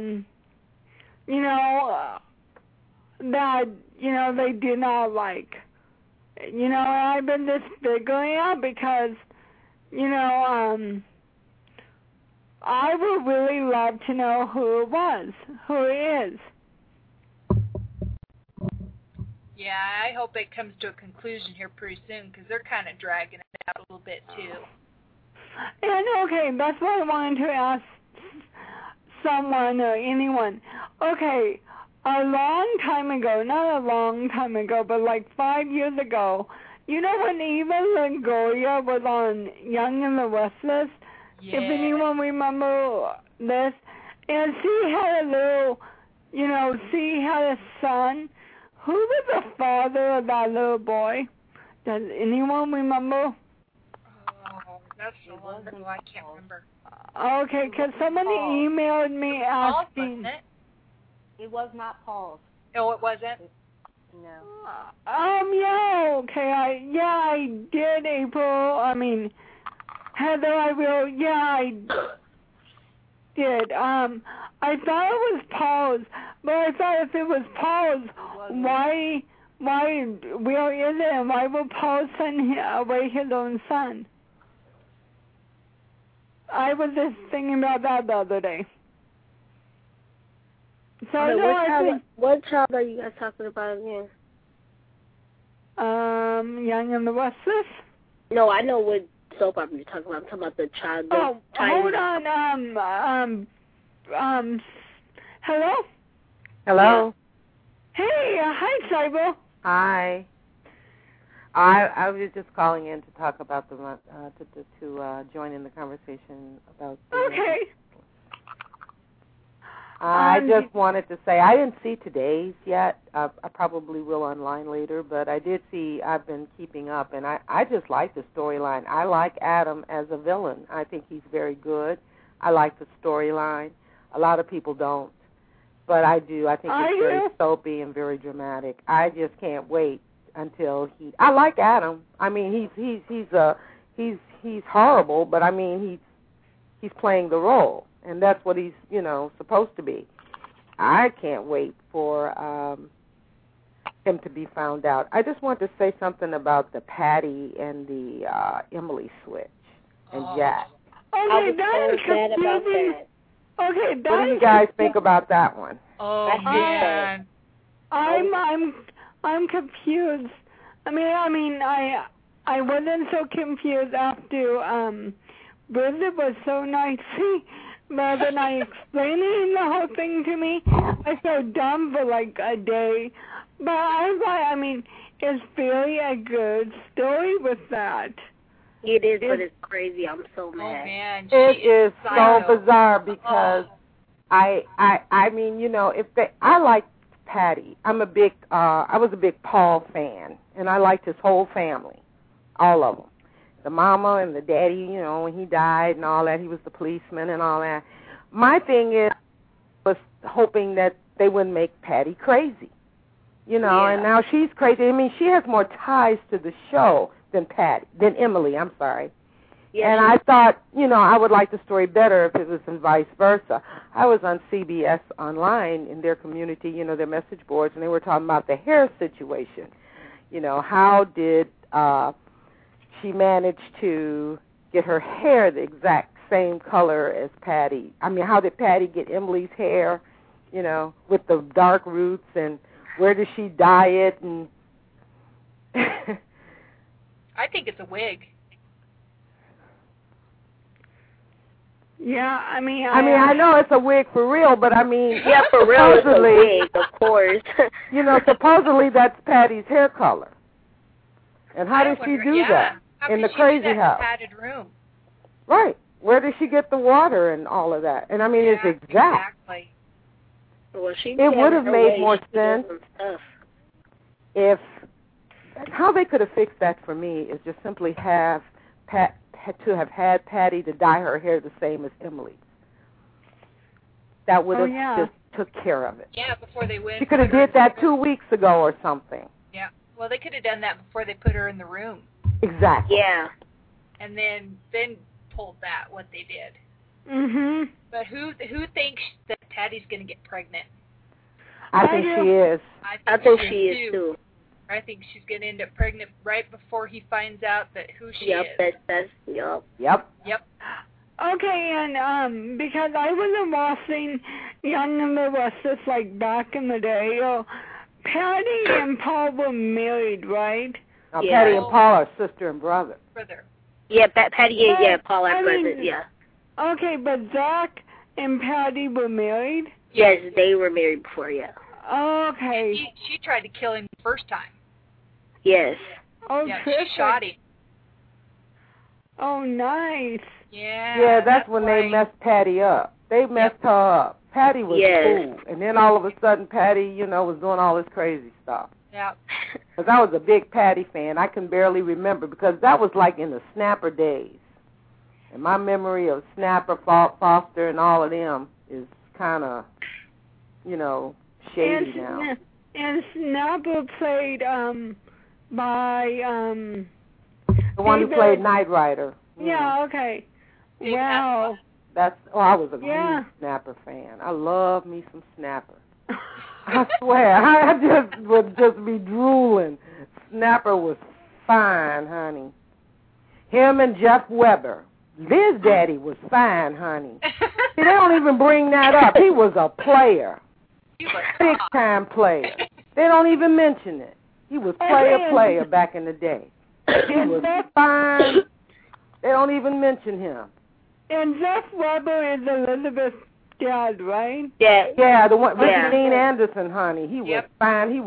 they did not like. I've been just figuring out because, I would really love to know who it is. Yeah, I hope it comes to a conclusion here pretty soon, because they're kind of dragging it out a little bit, too. And okay, that's what I wanted to ask someone or anyone. Okay, a long time ago, not a long time ago, but like 5 years ago, when Eva Longoria was on Young and the Restless? Yeah. If anyone remember this, and she had a little, she had a son. Who was the father of that little boy? Does anyone remember? Oh, that's the one who I can't remember. Okay, because somebody emailed me asking. It was not Paul's. Oh, it wasn't? No. Yeah, okay. I did, April. Heather, I did. I thought it was Paul's, but I thought if it was Paul's, why Will is it, and why will Paul send away his own son? I was just thinking about that the other day. So what child are you guys talking about again? Young and the Restless? No, I know what soap opera you're talking about. I'm talking about the child. Hold on. Hello? Hello? Hey, hi, Cyber. Hi. I was just calling in to talk about to join in the conversation about. Okay. I just wanted to say I didn't see today's yet. I probably will online later, but I did see. I've been keeping up, and I just like the storyline. I like Adam as a villain. I think he's very good. I like the storyline. A lot of people don't, but I do. I think it's very soapy and very dramatic. I just can't wait until he. I like Adam. I mean, he's he's horrible, but I mean he's playing the role, and that's what he's supposed to be. I can't wait for him to be found out. I just want to say something about the Patty and the Emily switch and Jack. I was so mad about that. Okay, what do you guys think about that one? Oh man, I'm confused. I mean, I wasn't so confused after Bridget was so nicely rather than explaining the whole thing to me. I felt dumb for like a day, but I mean, it's really a good story with that. It is, but it's crazy. I'm so mad. Oh man, it is so bizarre because I mean, I like Patty. I was a big Paul fan, and I liked his whole family, all of them. The mama and the daddy, when he died and all that, he was the policeman and all that. My thing was hoping that they wouldn't make Patty crazy, and now she's crazy. I mean, she has more ties to the show than Emily, I'm sorry. Yeah, and I thought, I would like the story better if it was in vice versa. I was on CBS Online in their community, their message boards, and they were talking about the hair situation. How did she manage to get her hair the exact same color as Patty? I mean, how did Patty get Emily's hair, with the dark roots, and where did she dye it? And I think it's a wig. Yeah, I mean, I know it's a wig for real, but I mean, yeah, for real, it's a wig, of course. Supposedly that's Patty's hair color. And how did she do that in the crazy house? Padded room. Right. Where did she get the water and all of that? And I mean, it's exact. Exactly. Well, it would have made more sense if how they could have fixed that for me is just simply have had Patty to dye her hair the same as Emily's. That would have just took care of it. Yeah, before they went. She could have did that 2 weeks ago or something. Yeah. Well, they could have done that before they put her in the room. Exactly. Yeah. And then pulled that what they did. Mhm. But who thinks that Patty's going to get pregnant? I think she is. I think she is too. I think she's going to end up pregnant right before he finds out that who she is. Yep. Okay, and because I wasn't watching Young and the Restless like back in the day, Patty and Paul were married, right? Patty and Paul are sister and brother. Yeah, Patty and Paul are brothers, yeah. Okay, but Zach and Patty were married? Yes, they were married before, yeah. Okay. She tried to kill him the first time. Yes. Oh, yeah, she shot him. Oh, nice. Yeah. Yeah, that's when they messed Patty up. They messed her up. Patty was cool, and then all of a sudden Patty, was doing all this crazy stuff. Yeah. Because I was a big Patty fan. I can barely remember because that was like in the Snapper days. And my memory of Snapper, Foster, and all of them is kind of, shady now. And Snapper played by the one who played Knight Rider. Yeah, okay. Wow. I was a huge Snapper fan. I love me some Snapper. I swear, I would just be drooling. Snapper was fine, honey. Him and Jeff Weber. Liz daddy was fine, honey. See, they don't even bring that up. He was a player. Big-time player. They don't even mention it. He was player back in the day. He was fine. They don't even mention him. And Jeff Weber is Elizabeth's dad, right? Yeah, the one, Richard Dean Anderson, honey. He was fine. He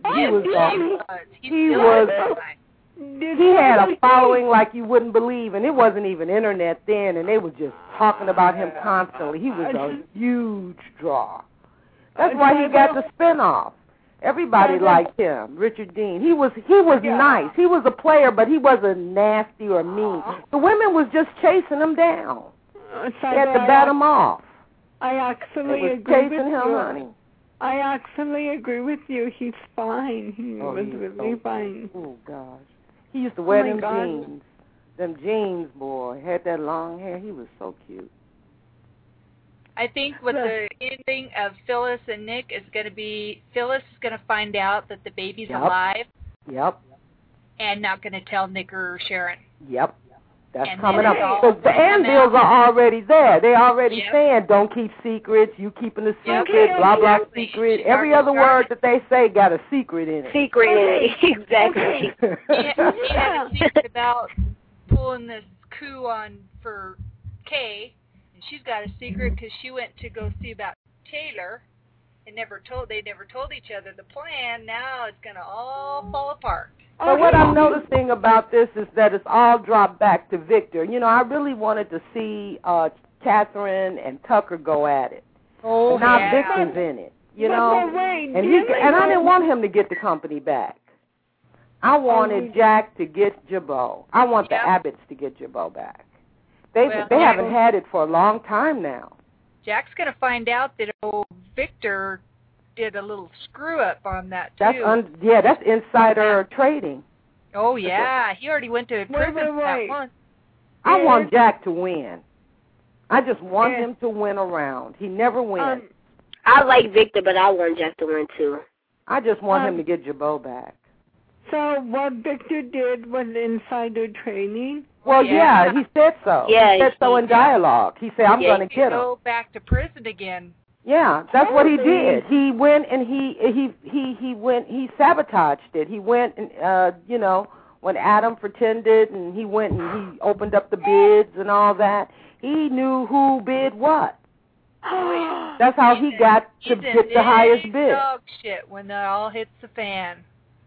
had a following like you wouldn't believe, and it wasn't even internet then, and they were just talking about him constantly. He was a huge draw. That's why he got the spinoff. Everybody liked him, Richard Dean. He was nice. He was a player, but he wasn't nasty or mean. The women was just chasing him down. They had to bat him off. I actually agree with you. Honey. I actually agree with you. He's fine. He was really fine. Oh, gosh. He used to wear them jeans. them jeans, boy. Had that long hair. He was so cute. I think what the ending of Phyllis and Nick is going to be, Phyllis is going to find out that the baby's alive. Yep. And not going to tell Nick or Sharon. Yep. That's and coming up. Because the anvils are already there. They're already saying, don't keep secrets, you keeping a secret, blah, blah, secret. Every other word that they say got a secret in it. Secret in it, exactly. He had a secret about pulling this coup on for Kay, and she's got a secret because she went to go see about Taylor. They never told each other the plan. Now it's going to all fall apart. But what I'm noticing about this is that it's all dropped back to Victor. You know, I really wanted to see Catherine and Tucker go at it. Oh, now Victor's in it, you know. And I didn't want him to get the company back. I wanted Jack to get Jabot. I want the Abbotts to get Jabot back. They haven't had it for a long time now. Jack's going to find out that Victor did a little screw up on that too. That's insider trading. Oh yeah, he already went to prison for that one. I want Jack to win. I just want him to win a round. He never wins. I like Victor, but I want Jack to win too. I just want him to get Jabot back. So what Victor did was insider trading? Well, yeah, he said so. Yeah, he said so in dialogue. He said, I'm going to get him. Go back to prison again. Yeah, that's what he did. He went and he sabotaged it. He went and you know, when Adam pretended, and he went and he opened up the bids and all that. He knew who bid what. That's how he got to get the highest bid. Dog shit when that all hits the fan.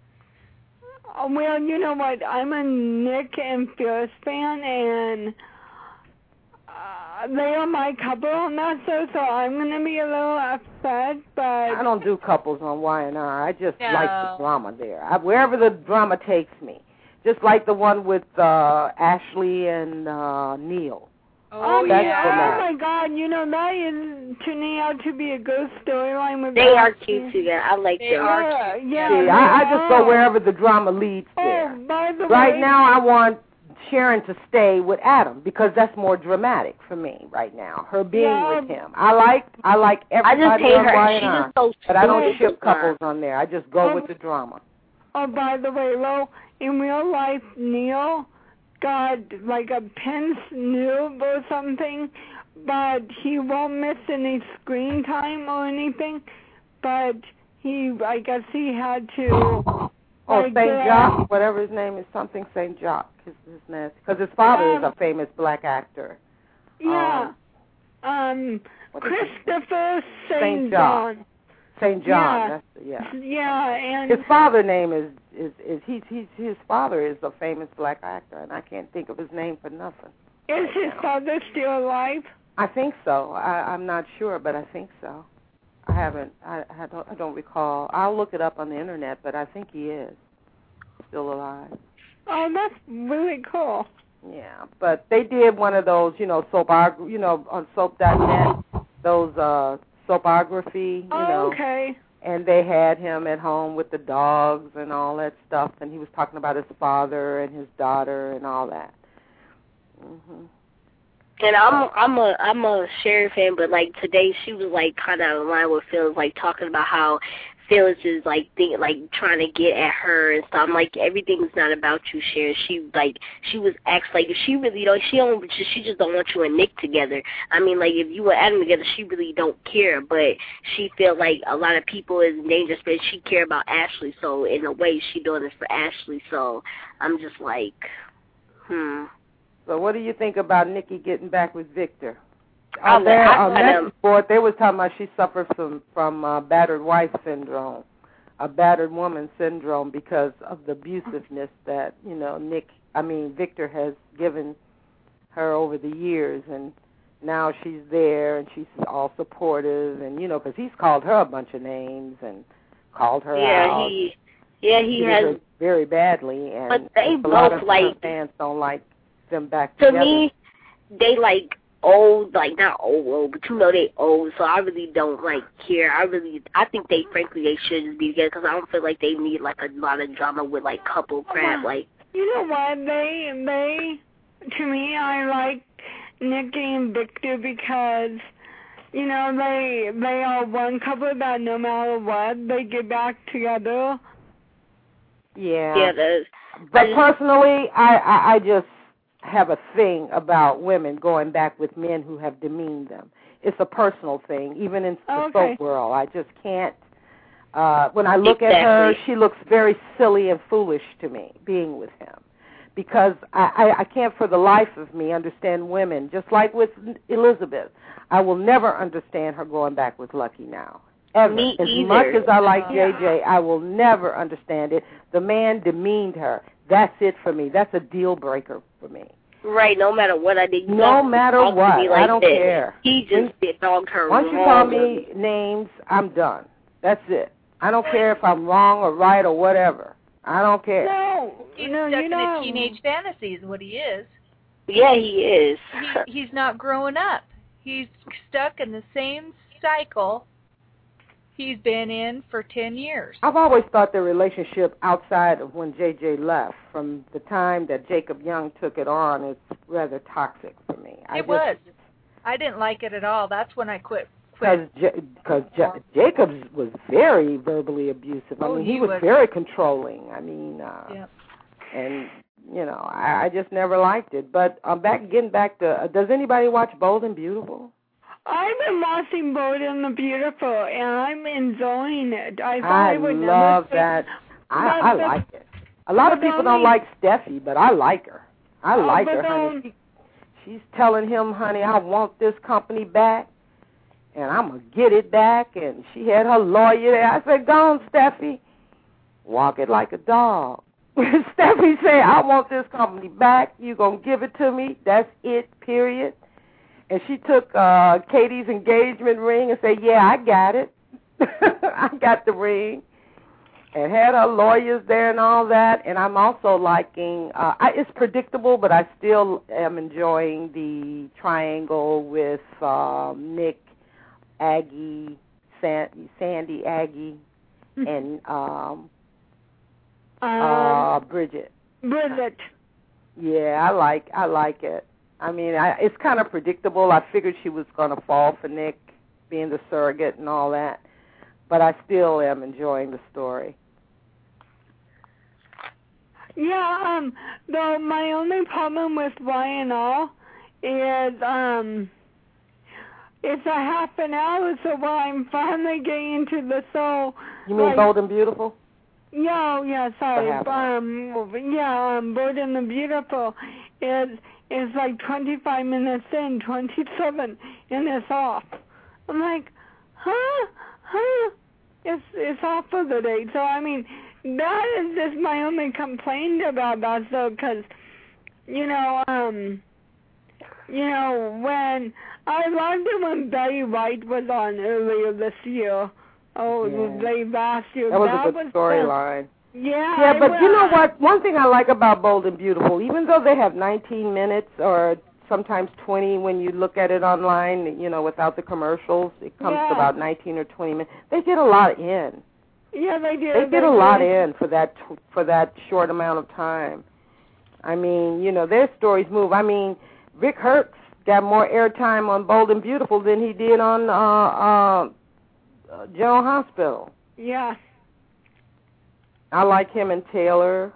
Well, you know what? I'm a Nick and Phyllis fan, and they are my couple on that show, so I'm going to be a little upset, but... I don't do couples on Y&R. I just like the drama there. Wherever the drama takes me. Just like the one with Ashley and Neil. Oh, yeah. Oh, my God. You know, that is turning out to be a good storyline with They are cute together. I like them. Yeah, see, I just go wherever the drama leads there. By the right way, now, I want Sharon to stay with Adam because that's more dramatic for me right now. Her being with him. I like everybody on Y&R, but I don't ship couples on there. I just go with the drama. Oh, by the way, Lo, in real life, Neil got like a Pence noob or something, but he won't miss any screen time or anything. But I guess he had to. St. Jacques, whatever his name is, something St. Jacques, his name, because his father is a famous black actor. Yeah. Christopher St. John. St. John. Yeah, and his father name is his father is a famous black actor, and I can't think of his name for nothing. Is his father still alive? I think so. I'm not sure, but I think so. I don't recall. I'll look it up on the internet, but I think he is still alive. Oh, that's really cool. Yeah, but they did one of those, on soap.net, those soapography, okay. And they had him at home with the dogs and all that stuff, and he was talking about his father and his daughter and all that. Mhm. And I'm a Sharon fan, but like today she was like kind of in line with Phyllis, like talking about how Phyllis is like trying to get at her and stuff. I'm like, everything's not about you, Sharon. She was acts like if she really she just don't want you and Nick together. I mean, like if you and Adam together, she really don't care. But she feel like a lot of people is in danger, but she care about Ashley. So in a way, she doing this for Ashley. So I'm just like, So what do you think about Nikki getting back with Victor? On that report, they was talking about she suffers from battered wife syndrome, a battered woman syndrome, because of the abusiveness that Victor has given her over the years, and now she's there and she's all supportive, and because he's called her a bunch of names and called her out. He has her very badly, and but they a lot of like fans don't like them back to together. me. They like old, like not old, but they old. So I really don't care. I think they should just be together because I don't feel like they need like a lot of drama with like couple crap. Like you know what, they to me, I like Nikki and Victor because, you know, they are one couple that no matter what, they get back together. Yeah. Yeah, that's. But personally, I just have a thing about women going back with men who have demeaned them. It's a personal thing, even in the folk world. I just can't. When I look at her, she looks very silly and foolish to me, being with him. Because I can't for the life of me understand women, just like with Elizabeth. I will never understand her going back with Lucky now. Ever. Me as either. much as I like JJ, I will never understand it. The man demeaned her. That's it for me. That's a deal breaker for me. Right, no matter what I did. No matter what. Like I don't care. He just dogged her Once you call me names, I'm done. That's it. I don't care if I'm wrong or right or whatever. I don't care. No, He's no, stuck you know. in a teenage fantasy is what he is. Yeah, he is. He's not growing up. He's stuck in the same cycle he's been in for 10 years. I've always thought the relationship outside of when JJ left, from the time that Jacob Young took it on, is rather toxic for me. It was. I didn't like it at all. That's when I quit. Because Jacobs was very verbally abusive. I mean, he was very controlling. I mean, and, you know, I just never liked it. But getting back to, does anybody watch Bold and Beautiful? I've been watching Bold and the Beautiful, and I'm enjoying it. I love that. I like it. A lot of people don't like Steffi, but I like her. I like her, honey. She's telling him, honey, I want this company back, and I'm going to get it back. And she had her lawyer there. I said, go on, Steffi. Walk it like a dog. Steffi said, I want this company back. You're going to give it to me. That's it, period. And she took Katie's engagement ring and said, yeah, I got it. I got the ring. And had her lawyers there and all that. And I'm also liking, it's predictable, but I still am enjoying the triangle with Nick, Aggie, Sandy, Aggie, and Bridget. Bridget. Yeah, I like it. I mean, it's kind of predictable. I figured she was going to fall for Nick, being the surrogate and all that. But I still am enjoying the story. Yeah, though my only problem with YNL is, it's a half an hour, so when I'm finally getting into the show. You mean Bold and Beautiful? Yeah, sorry. Bold and the Beautiful is like 25 minutes in, 27, and it's off. I'm like, huh? It's off for the day. So, I mean, that is just my only complaint about that, though, because, when I loved it when Betty White was on earlier this year. Late last year. That was a good storyline. Yeah, but you know what? One thing I like about Bold and Beautiful, even though they have 19 minutes or sometimes 20 when you look at it online, without the commercials, it comes to about 19 or 20 minutes. They get a lot in. Yeah, they did. They get a lot in for that short amount of time. I mean, their stories move. I mean, Rick Hertz got more airtime on Bold and Beautiful than he did on General Hospital. Yeah. I like him and Taylor.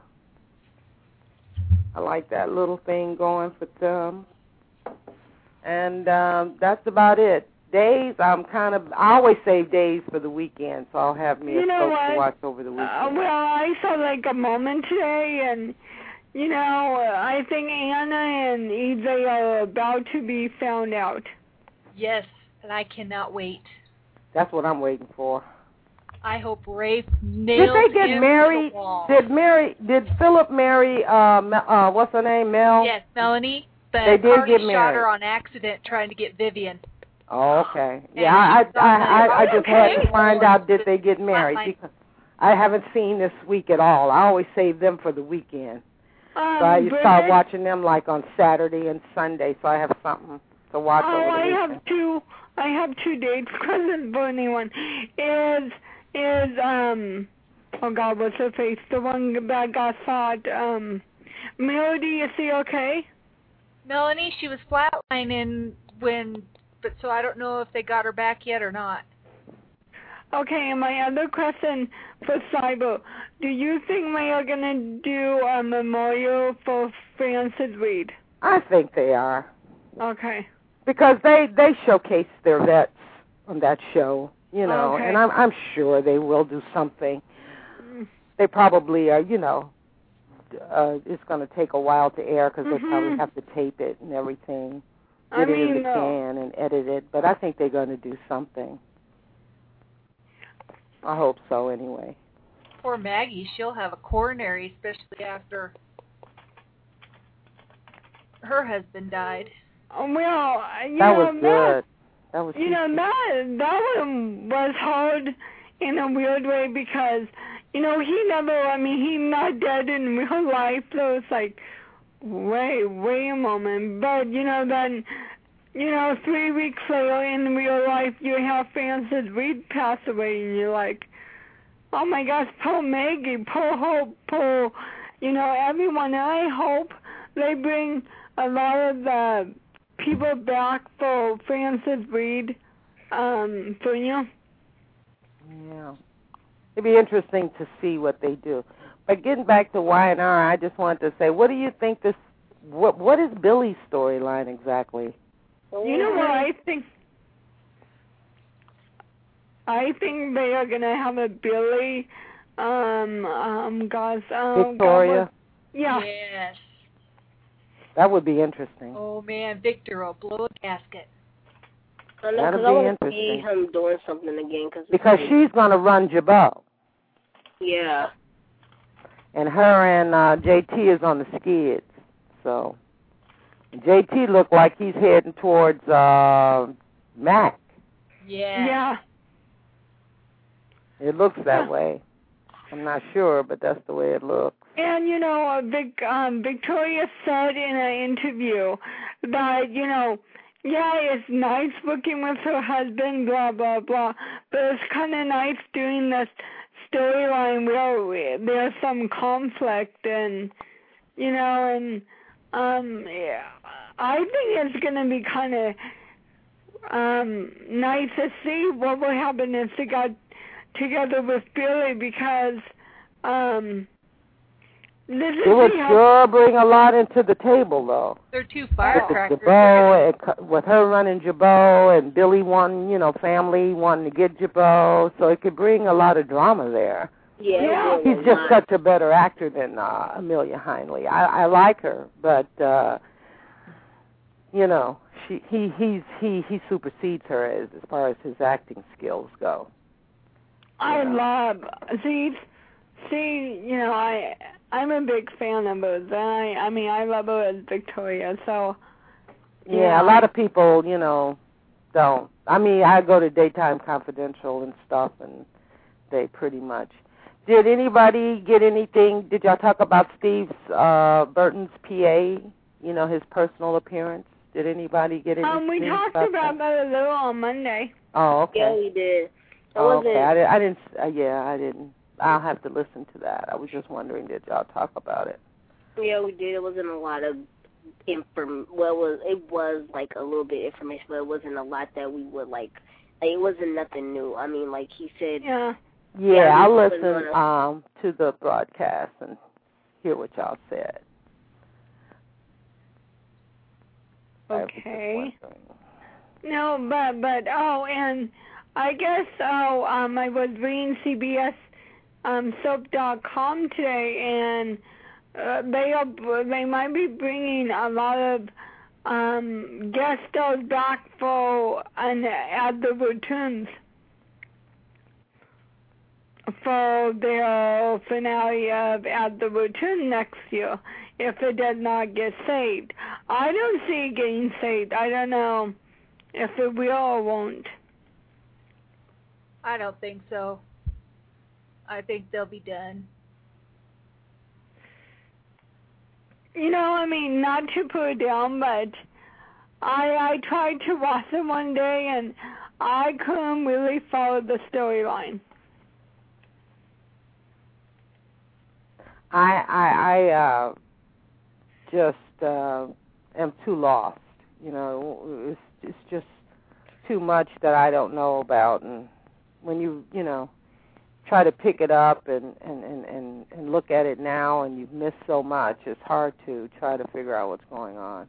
I like that little thing going for them. And that's about it. Days, I always save days for the weekend, so I'll have me a folks to watch over the weekend. Well, I saw like a moment today, and, I think Anna and EJ are about to be found out. Yes, and I cannot wait. That's what I'm waiting for. I hope Rafe nails Did they get married? To the wall. Did Philip marry what's her name, Mel? Yes, Melanie. But they did get married. Shot her on accident trying to get Vivian. Oh, okay. Yeah, I just had to find out did they get married because I haven't seen this week at all. I always save them for the weekend. So I start watching them like on Saturday and Sunday, so I have something to watch over the weekend. I have two dates because it's Bernie one. Oh God, what's her face? The one that got shot. Melody, is she okay? Melanie, she was flatlining but so I don't know if they got her back yet or not. Okay, and my other question for Cyber, do you think they are going to do a memorial for Frances Reed? I think they are. Okay. Because they showcase their vets on that show, you know, Okay. and I'm sure they will do something. They probably are, you know, it's going to take a while to air because they probably have to tape it and everything, get it in the can and edit it, but I think they're going to do something. I hope so, anyway. Poor Maggie, she'll have a coronary, especially after her husband died. Well, that was good. That was that one was hard in a weird way because, you know, he's not dead in real life, so it's like, wait a moment. But, you know, then, you know, 3 weeks later in real life, you have Frances Reed pass away, and you're like, oh my gosh, poor Maggie, poor Hope, poor, you know, everyone. I hope they bring a lot of the people back for Frances Reed, for you. Yeah. It'd be interesting to see what they do. But getting back to Y&R, I just wanted to say, what do you think what is Billy's storyline exactly? You know what I think? I think they are going to have a Billy, Victoria? Yeah. Yes. That would be interesting. Oh, man, Victor will blow a gasket. That'll be I want to interesting. see him doing something again. Because she's going to run Jabot. Yeah. And her and JT is on the skids. So JT looked like he's heading towards Mac. Yeah. It looks that way. I'm not sure, but that's the way it looks. And, you know, Victoria said in an interview that, you know, yeah, it's nice working with her husband, blah, blah, blah, but it's kind of nice doing this storyline where there's some conflict and, you know, and yeah, I think it's going to be kind of nice to see what will happen if they got together with Billy because it would sure bring a lot into the table, though. They're two firecrackers. Jabot, with her running Jabot and Billy wanting, you know, family wanting to get Jabot, so it could bring a lot of drama there. Yeah. He's just such a better actor than Amelia Hindley. I like her, but you know, he supersedes her as far as his acting skills go. I I'm a big fan of her. I mean, I love her as Victoria, so... Yeah, a lot of people, you know, don't. I mean, I go to Daytime Confidential and stuff, and they pretty much... Did anybody get anything? Did y'all talk about Steve Burton's PA, you know, his personal appearance? Did anybody get anything? We talked about that a little on Monday. Oh, okay. Yeah, we did. Okay, I didn't. I'll have to listen to that. I was just wondering, did y'all talk about it? Yeah, we did. It wasn't a lot of it was like a little bit of information, but it wasn't a lot that we would like it wasn't nothing new. I mean, like he said. Yeah, I'll listen to the broadcast and hear what y'all said. Okay. No, but and I guess I was reading CBS soap.com today, and they might be bringing a lot of guest stars back for at the returns for their finale of At the Return next year if it does not get saved. I don't see it getting saved. I don't know if it will or won't. I don't think so. I think they'll be done. You know, I mean, not to put it down, but I tried to watch it one day and I couldn't really follow the storyline. I just am too lost. It's just too much that I don't know about, and when you try to pick it up and look at it now, and you've missed so much, it's hard to try to figure out what's going on.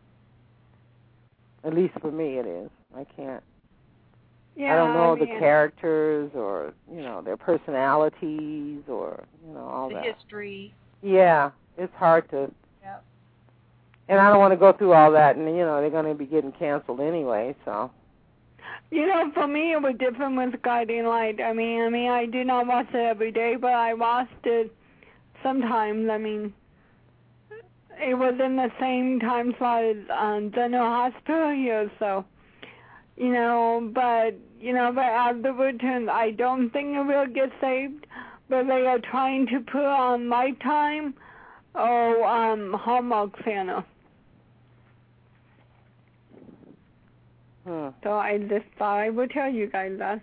At least for me, it is. I can't. Yeah, I don't know the characters or their personalities or all that. The history. Yeah, it's hard to. Yep. And I don't want to go through all that, and they're going to be getting canceled anyway, so. For me it was different with Guiding Light. I mean, I do not watch it every day, but I watched it sometimes. I mean, it was in the same time slot as General Hospital here, so, but afterwards, I don't think it will get saved, but they are trying to put on Lifetime or Hallmark Channel. So I just thought I would tell you guys that.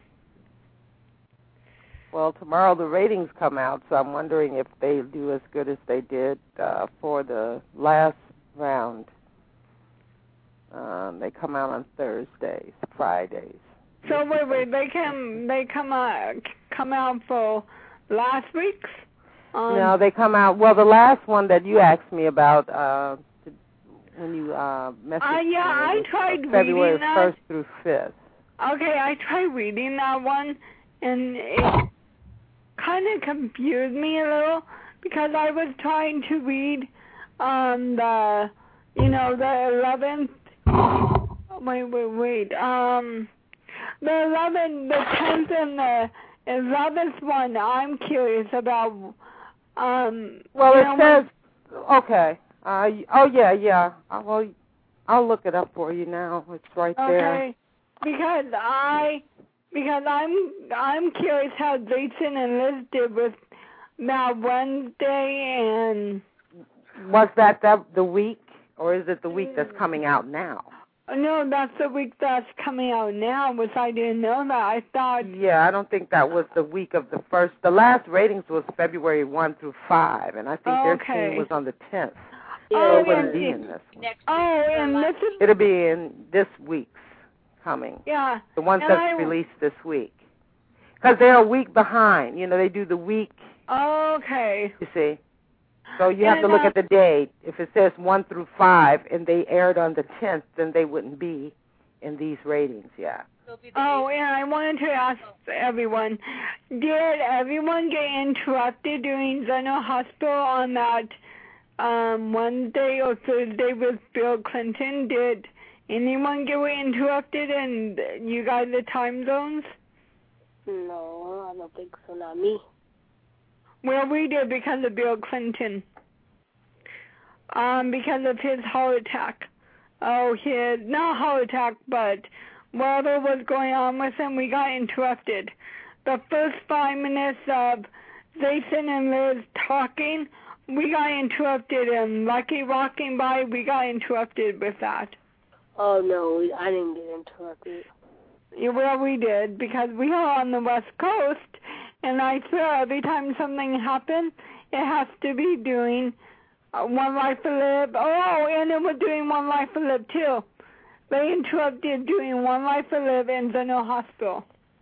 Well, tomorrow the ratings come out, so I'm wondering if they do as good as they did for the last round. They come out on Thursdays, Fridays. So wait, they come out for last week's? No, they come out. Well, the last one that you asked me about when you messaged me. I tried February reading that. 1st through 5th. Okay, I tried reading that one, and it kind of confused me a little because I was trying to read the 11th. Wait. The 11th, the 10th, and the 11th one. I'm curious about. Well, it says okay. Yeah. Well, I'll look it up for you now. It's right there. Okay, because I'm curious how Jason and Liz did with that Wednesday and. Was that the week, or is it the week that's coming out now? No, that's the week that's coming out now, which I didn't know that. I thought... Yeah, I don't think that was the week of the first. The last ratings was February 1 through 5, and I think their stream was on the 10th. So it wouldn't be in this one. And this is... It'll be in this week's coming. Yeah. The ones that's released this week. Because they're a week behind. They do the week. Okay. You see? So you have to look at the date. If it says 1 through 5 and they aired on the 10th, then they wouldn't be in these ratings yet. And I wanted to ask everyone, did everyone get interrupted during General Hospital on that Wednesday or Thursday with Bill Clinton? Did anyone get interrupted in you guys the time zones? No, I don't think so, not me. Well, we did because of Bill Clinton. Because of his heart attack. Not heart attack, but whatever was going on with him, we got interrupted. The first 5 minutes of Jason and Liz talking, we got interrupted, and Lucky walking by, we got interrupted with that. Oh, no, I didn't get interrupted. Yeah, well, we did, because we are on the West Coast, and I swear every time something happens, it has to be doing One Life to Live. Oh, and it was doing One Life to Live, too. They interrupted doing One Life to Live in General Hospital.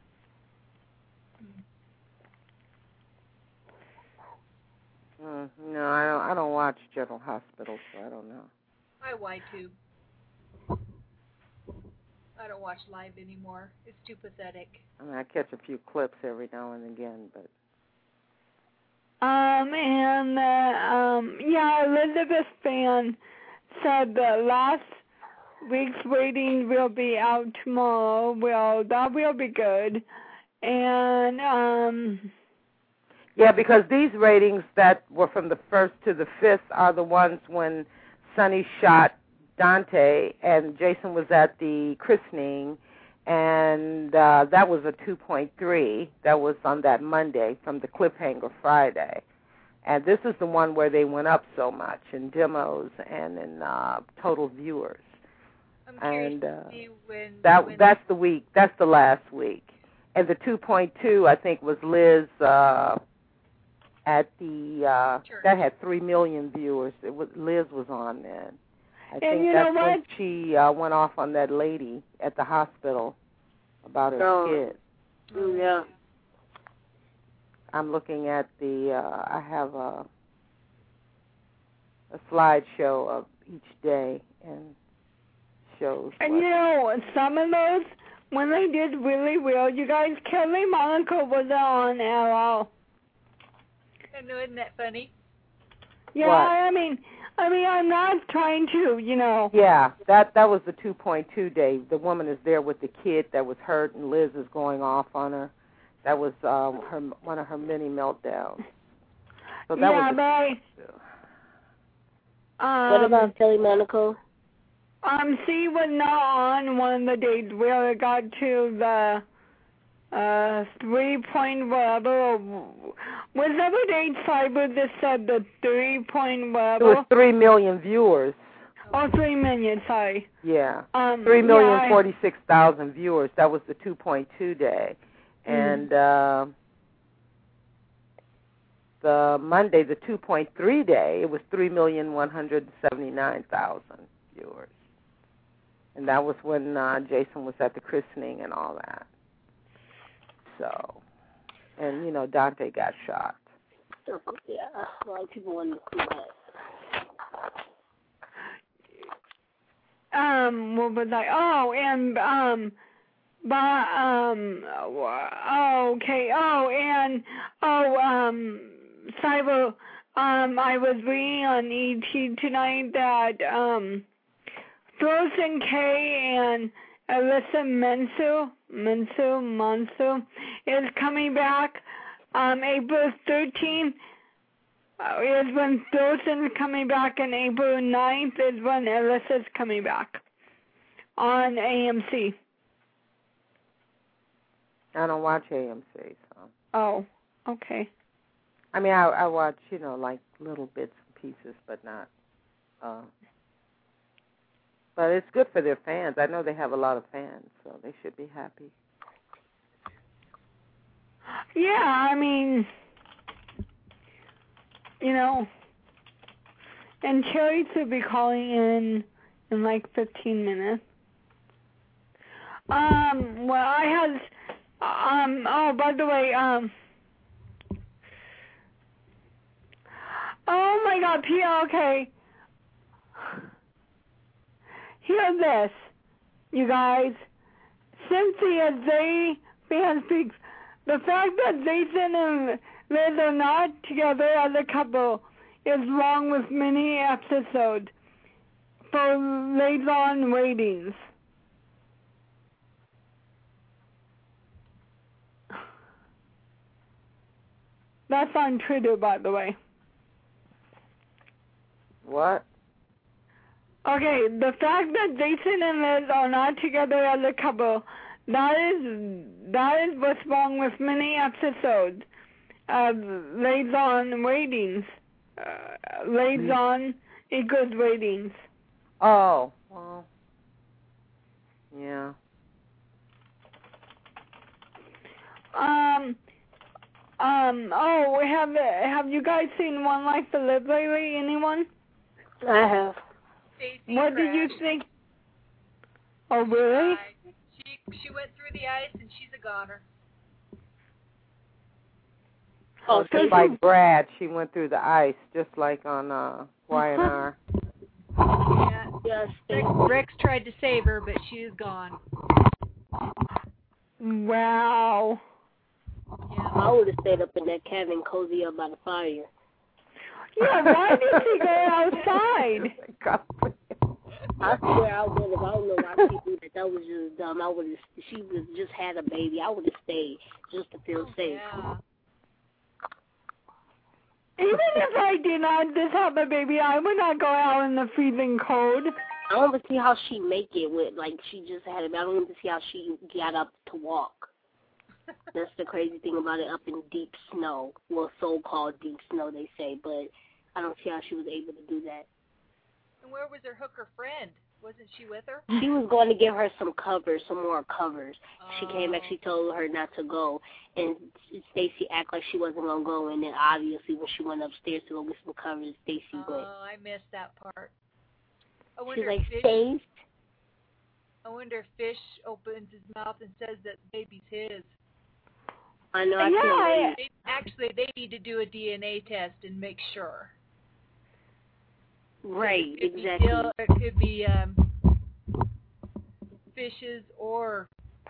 No, I don't watch General Hospital, so I don't know. I Y2. I don't watch live anymore. It's too pathetic. I mean, I catch a few clips every now and again, but. Elizabeth Fan said the last week's ratings will be out tomorrow. Well, that will be good. And, Yeah, because these ratings that were from the 1st to the 5th are the ones when Sonny shot Dante and Jason was at the christening, and that was a 2.3. That was on that Monday from the Cliffhanger Friday. And this is the one where they went up so much in demos and in total viewers. I'm curious to see when that's the week. That's the last week. And the 2.2, I think, was Liz at the that had 3 million viewers. Liz was on then. I think that's when she went off on that lady at the hospital about her kid. Yeah. I'm looking at I have a slideshow of each day and shows. And some of those, when they did really well, you guys, Kelly Monaco wasn't on at all. I know, isn't that funny? Yeah, what? I mean, I'm not trying to, Yeah, that was the 2.2 day. The woman is there with the kid that was hurt, and Liz is going off on her. That was one of her many meltdowns. So that was what about Kelly Monaco? She was not on one of the days where it got to the 3 point whatever. Whatever day Cyber just said the 3 point whatever. It was 3 million viewers. Oh, 3 million, sorry. Yeah. 3,046,000 viewers. That was the 2.2 day. And the Monday, the 2.3 day, it was 3,179,000 viewers. And that was when Jason was at the christening and all that. So, and, Dante got shot. Yeah, a lot of people want to see that. What was I? Oh, and, Cyber, I was reading on ET tonight that, Frozen K and Alyssa Mansu is coming back. April 13th is when Frozen is coming back, and April 9th is when Alyssa's coming back on AMC. I don't watch AMC, so. Oh, okay. I mean, I watch, like little bits and pieces, but not. But it's good for their fans. I know they have a lot of fans, so they should be happy. Yeah, I mean, and Cherry should be calling in like 15 minutes. Well, I had, oh, by the way, oh my God, Pia, okay. Hear this, you guys. Cynthia Zay fan speaks. The fact that Jason and Liz are not together as a couple is wrong with many episodes for liaison ratings. That's on Twitter, by the way. What? Okay, the fact that Jason and Liz are not together as a couple, that is what's wrong with many episodes of liaison ratings. Liaison equals ratings. Oh, well, yeah. Oh, have you guys seen One Life to Live lately? Anyone? I have. Stacey what did you think? Oh, really? She went through the ice and she's a goner. Oh, just like Brad, she went through the ice, just like on Y&R. Yeah. Yes. Rex tried to save her, but she is gone. Wow. Yeah. I would have stayed up in that cabin, cozy up by the fire. Yeah, why did she go outside? I swear I would have. I don't know why people that was just dumb. I would have. She was just had a baby. I would have stayed just to feel safe. Yeah. Even if I did not just have a baby, I would not go out in the freezing cold. I don't even see how she make it with, like, she just had a baby. I don't even see how she got up to walk. That's the crazy thing about it, up in deep snow. Well, so-called deep snow, they say, but I don't see how she was able to do that. And where was her hooker friend? Wasn't she with her? She was going to give her some more covers. She came back, she told her not to go, and Stacey acted like she wasn't going to go, and then obviously when she went upstairs to go get some covers, Stacey went. Oh, I missed that part. I wonder She's like, if Faith. I wonder if Fish opens his mouth and says that the baby's his. I know. I can't wait. Actually, they need to do a DNA test and make sure. Right, it exactly. It could be Fish's or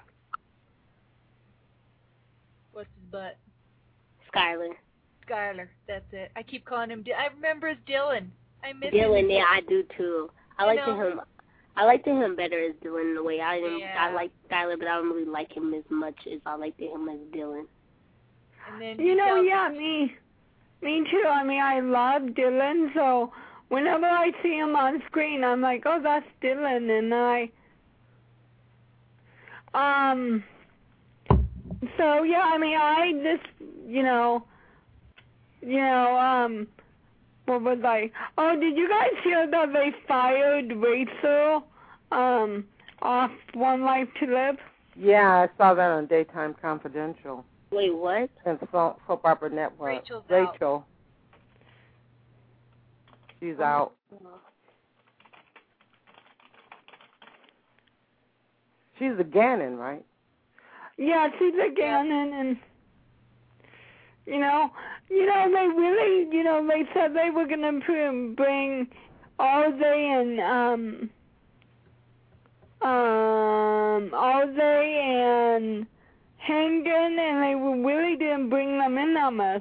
what's his butt? Skylar, that's it. I keep calling him. I remember as Dylan. I miss Dylan. him. Yeah, I do too. I liked him better as Dylan in a way. I like Skylar, but I don't really like him as much as I liked him as Dylan. And then me too. I mean, I love Dylan, so whenever I see him on screen, I'm like, oh, that's Dylan, and So yeah, I mean, I just, what was I? Oh, did you guys hear that they fired Rachel, off One Life to Live? Yeah, I saw that on Daytime Confidential. Wait, what? And Soap Opera Network. Rachel. She's out. She's the Gannon, right? Yeah, she's a Gannon, and they really, they said they were gonna bring Ozzy and Hengen, and they really didn't bring them in that much.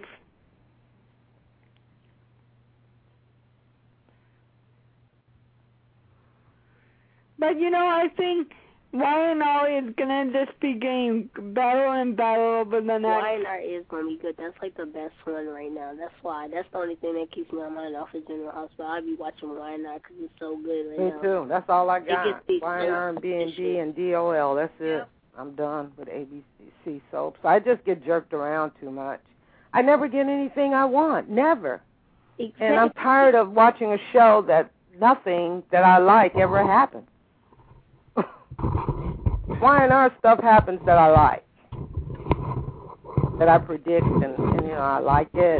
But I think YNR is gonna just be getting better and better over the next. YNR is gonna be good. That's like the best one right now. That's why. That's the only thing that keeps my mind off of General Hospital. I'll be watching YNR because it's so good right now. Me too. That's all I got. YNR and B&G B&G and DOL. That's it. Yep. I'm done with ABC soaps. I just get jerked around too much. I never get anything I want. Never. Exactly. And I'm tired of watching a show that nothing that I like ever happens. YNR stuff happens that I like, that I predict, and I like it.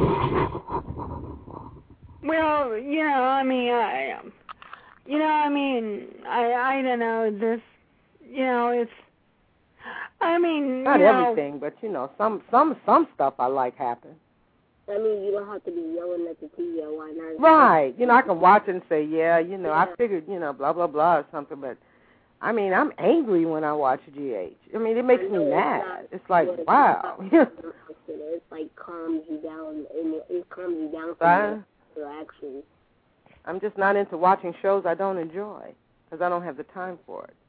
Well, I don't know, this, it's, not everything, but some stuff I like happens. I mean, you don't have to be yelling at the TV or YNR. Right. I can watch it and say, I figured, blah, blah, blah or something, but I'm angry when I watch GH. It makes me mad. It's like, wow. It's like calms you down, and it calms you down from the action. I'm just not into watching shows I don't enjoy because I don't have the time for it.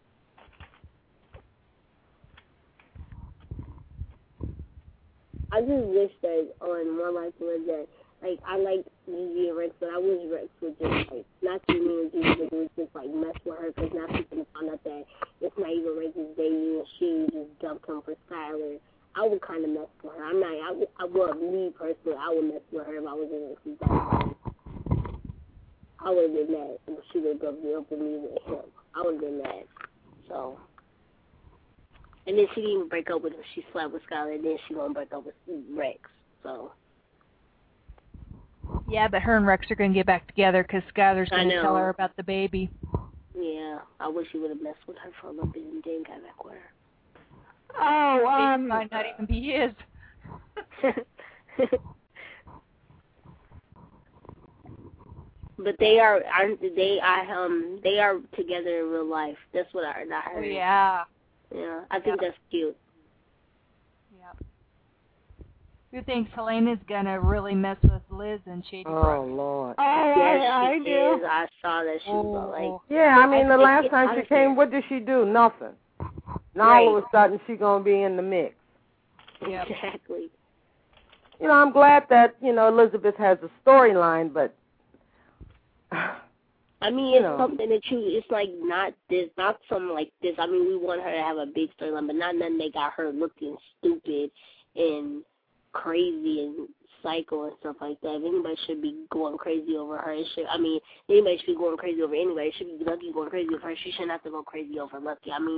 I just wish that on One Life to Live that, I like Gigi and Rex, but I wish Rex would just, not see me and Gigi, but it was just, mess with her, because now people found out that it's not even Rex's baby, and she just dumped him for Skylar. I would kind of mess with her. Me personally, I would mess with her if I was in Rex's baby. I would have been mad if she would have broken up with me with him. I would have been mad. So. And then she didn't even break up with him. She slept with Skylar, and then she gonna break up with Rex. So. Yeah, but her and Rex are going to get back together because Skylar's going to tell her about the baby. Yeah, I wish he would have messed with her for a little bit and then got back with her. Oh, it might not even be his. But they are together in real life. That's what I heard. Oh, yeah. Yeah, I think that's cute. Yeah. Who thinks Helena's going to really mess with Liz and Shady Brook? Oh, Lord. Oh, yes, I do. I saw that she was the last time she came, what did she do? Nothing. Now all of a sudden she's going to be in the mix. Yep. Exactly. I'm glad that, Elizabeth has a storyline, but... it's something that it's not something like this. We want her to have a big storyline, but not nothing that got her looking stupid and crazy and psycho and stuff like that. If anybody should be going crazy over her, anybody should be going crazy over anybody. It should be Lucky going crazy over her. She shouldn't have to go crazy over Lucky. I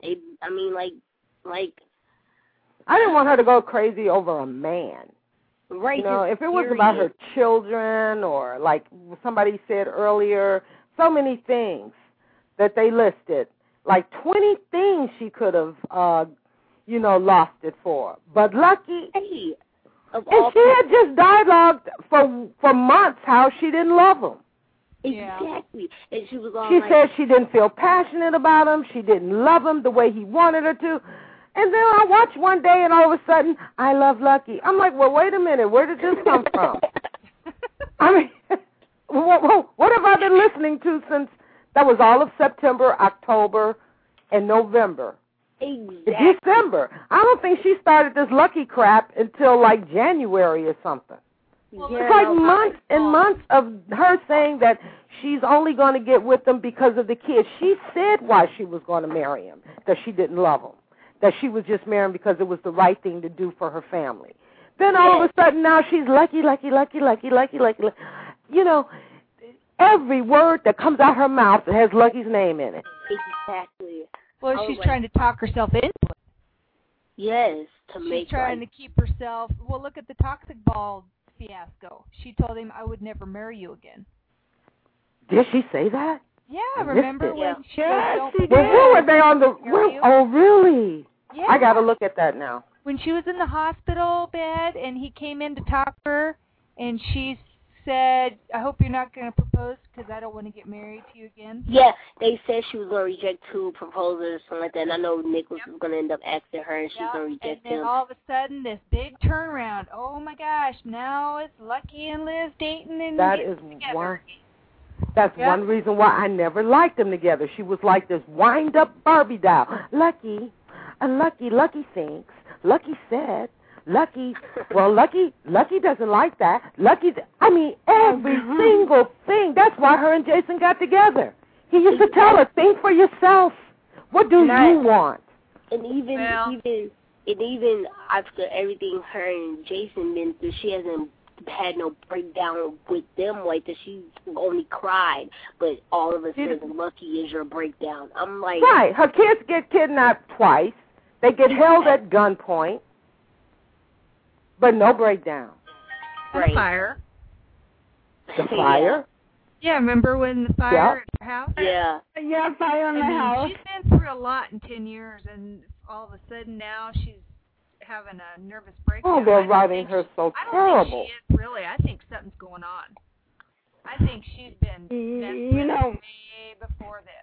didn't want her to go crazy over a man. Right. If it was about her children or like somebody said earlier, so many things that they listed, like 20 things she could have, lost it for. But Lucky, Hey, and she had just dialogued for months how she didn't love him. Exactly. And she was all She like, said she didn't feel passionate about him. She didn't love him the way he wanted her to. And then I watched one day, and all of a sudden, I love Lucky. I'm like, well, wait a minute. Where did this come from? I mean, what have I been listening to since that was all of September, October, and November? Exactly. December. I don't think she started this Lucky crap until like January or something. Well, it's like months and months of her saying that she's only going to get with him because of the kids. She said why she was going to marry him, that she didn't love him, that she was just marrying because it was the right thing to do for her family. Then all of a sudden now she's lucky. You know, every word that comes out her mouth has Lucky's name in it. Exactly. Well, she's trying to talk herself into it. Yes, to make She's trying to keep herself. Well, look at the toxic ball fiasco. She told him, "I would never marry you again." Did she say that? Yeah, remember when she Well, who were they on the? Oh, really? Yeah. I got to look at that now. When she was in the hospital bed and he came in to talk to her, and she said, "I hope you're not going to propose because I don't want to get married to you again." Yeah, they said she was going to reject 2 proposals or something like that. And I know Nicholas was going to end up asking her, and she's going to reject and then him. all of a sudden, this big turnaround. Oh my gosh! Now it's Lucky and Liz dating and that getting is together. one. That's one reason why I never liked them together. She was like this wind-up Barbie doll. Lucky thinks. Lucky said. Lucky doesn't like that. I mean, every single thing. That's why her and Jason got together. He used to tell her, think for yourself. What do you want? And even after everything her and Jason been through, she hasn't had no breakdown with them like that. She's only cried, but all of a sudden, Lucky is your breakdown. I'm like... Right. Her kids get kidnapped twice. They get held at gunpoint. But no breakdown. Right. Fire. The fire? Yeah, remember when the fire at her house? Yeah. Yeah, fire in the house. She's been through a lot in 10 years, and all of a sudden now she's having a nervous breakdown. Oh, they're writing her so terrible. I don't think she is, really. I think something's going on. I think she's been way before this.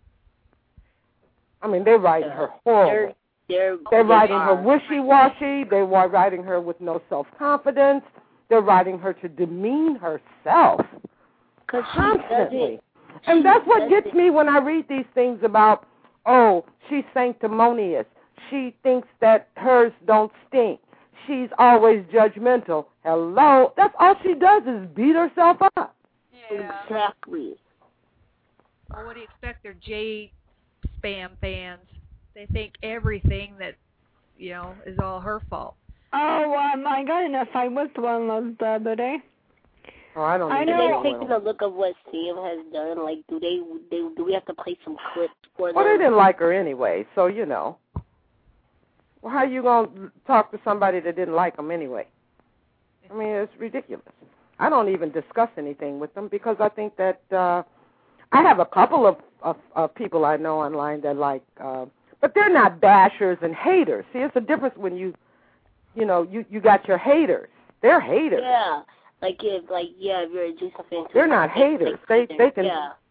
I mean, they're writing her horrible. They're writing her wishy-washy. They're writing her with no self-confidence. They're writing her to demean herself constantly. And that's what gets me when I read these things about, oh, she's sanctimonious. She thinks that hers don't stink. She's always judgmental. Hello? That's all she does is beat herself up. Yeah. Exactly. Well, what do you expect? They're J-spam fans. They think everything that, is all her fault. Oh, I got in a fight with one of those the other day. Oh, I don't know. Are they taking a look of what Sam has done? Like, do we have to play some clips for them? Well, they didn't like her anyway, so, Well, how are you going to talk to somebody that didn't like them anyway? I mean, it's ridiculous. I don't even discuss anything with them because I think that I have a couple of people I know online that like, but they're not bashers and haters. See, it's a difference when you got your haters. They're haters. Yeah. If you're a Jason fan. They're not haters. They can,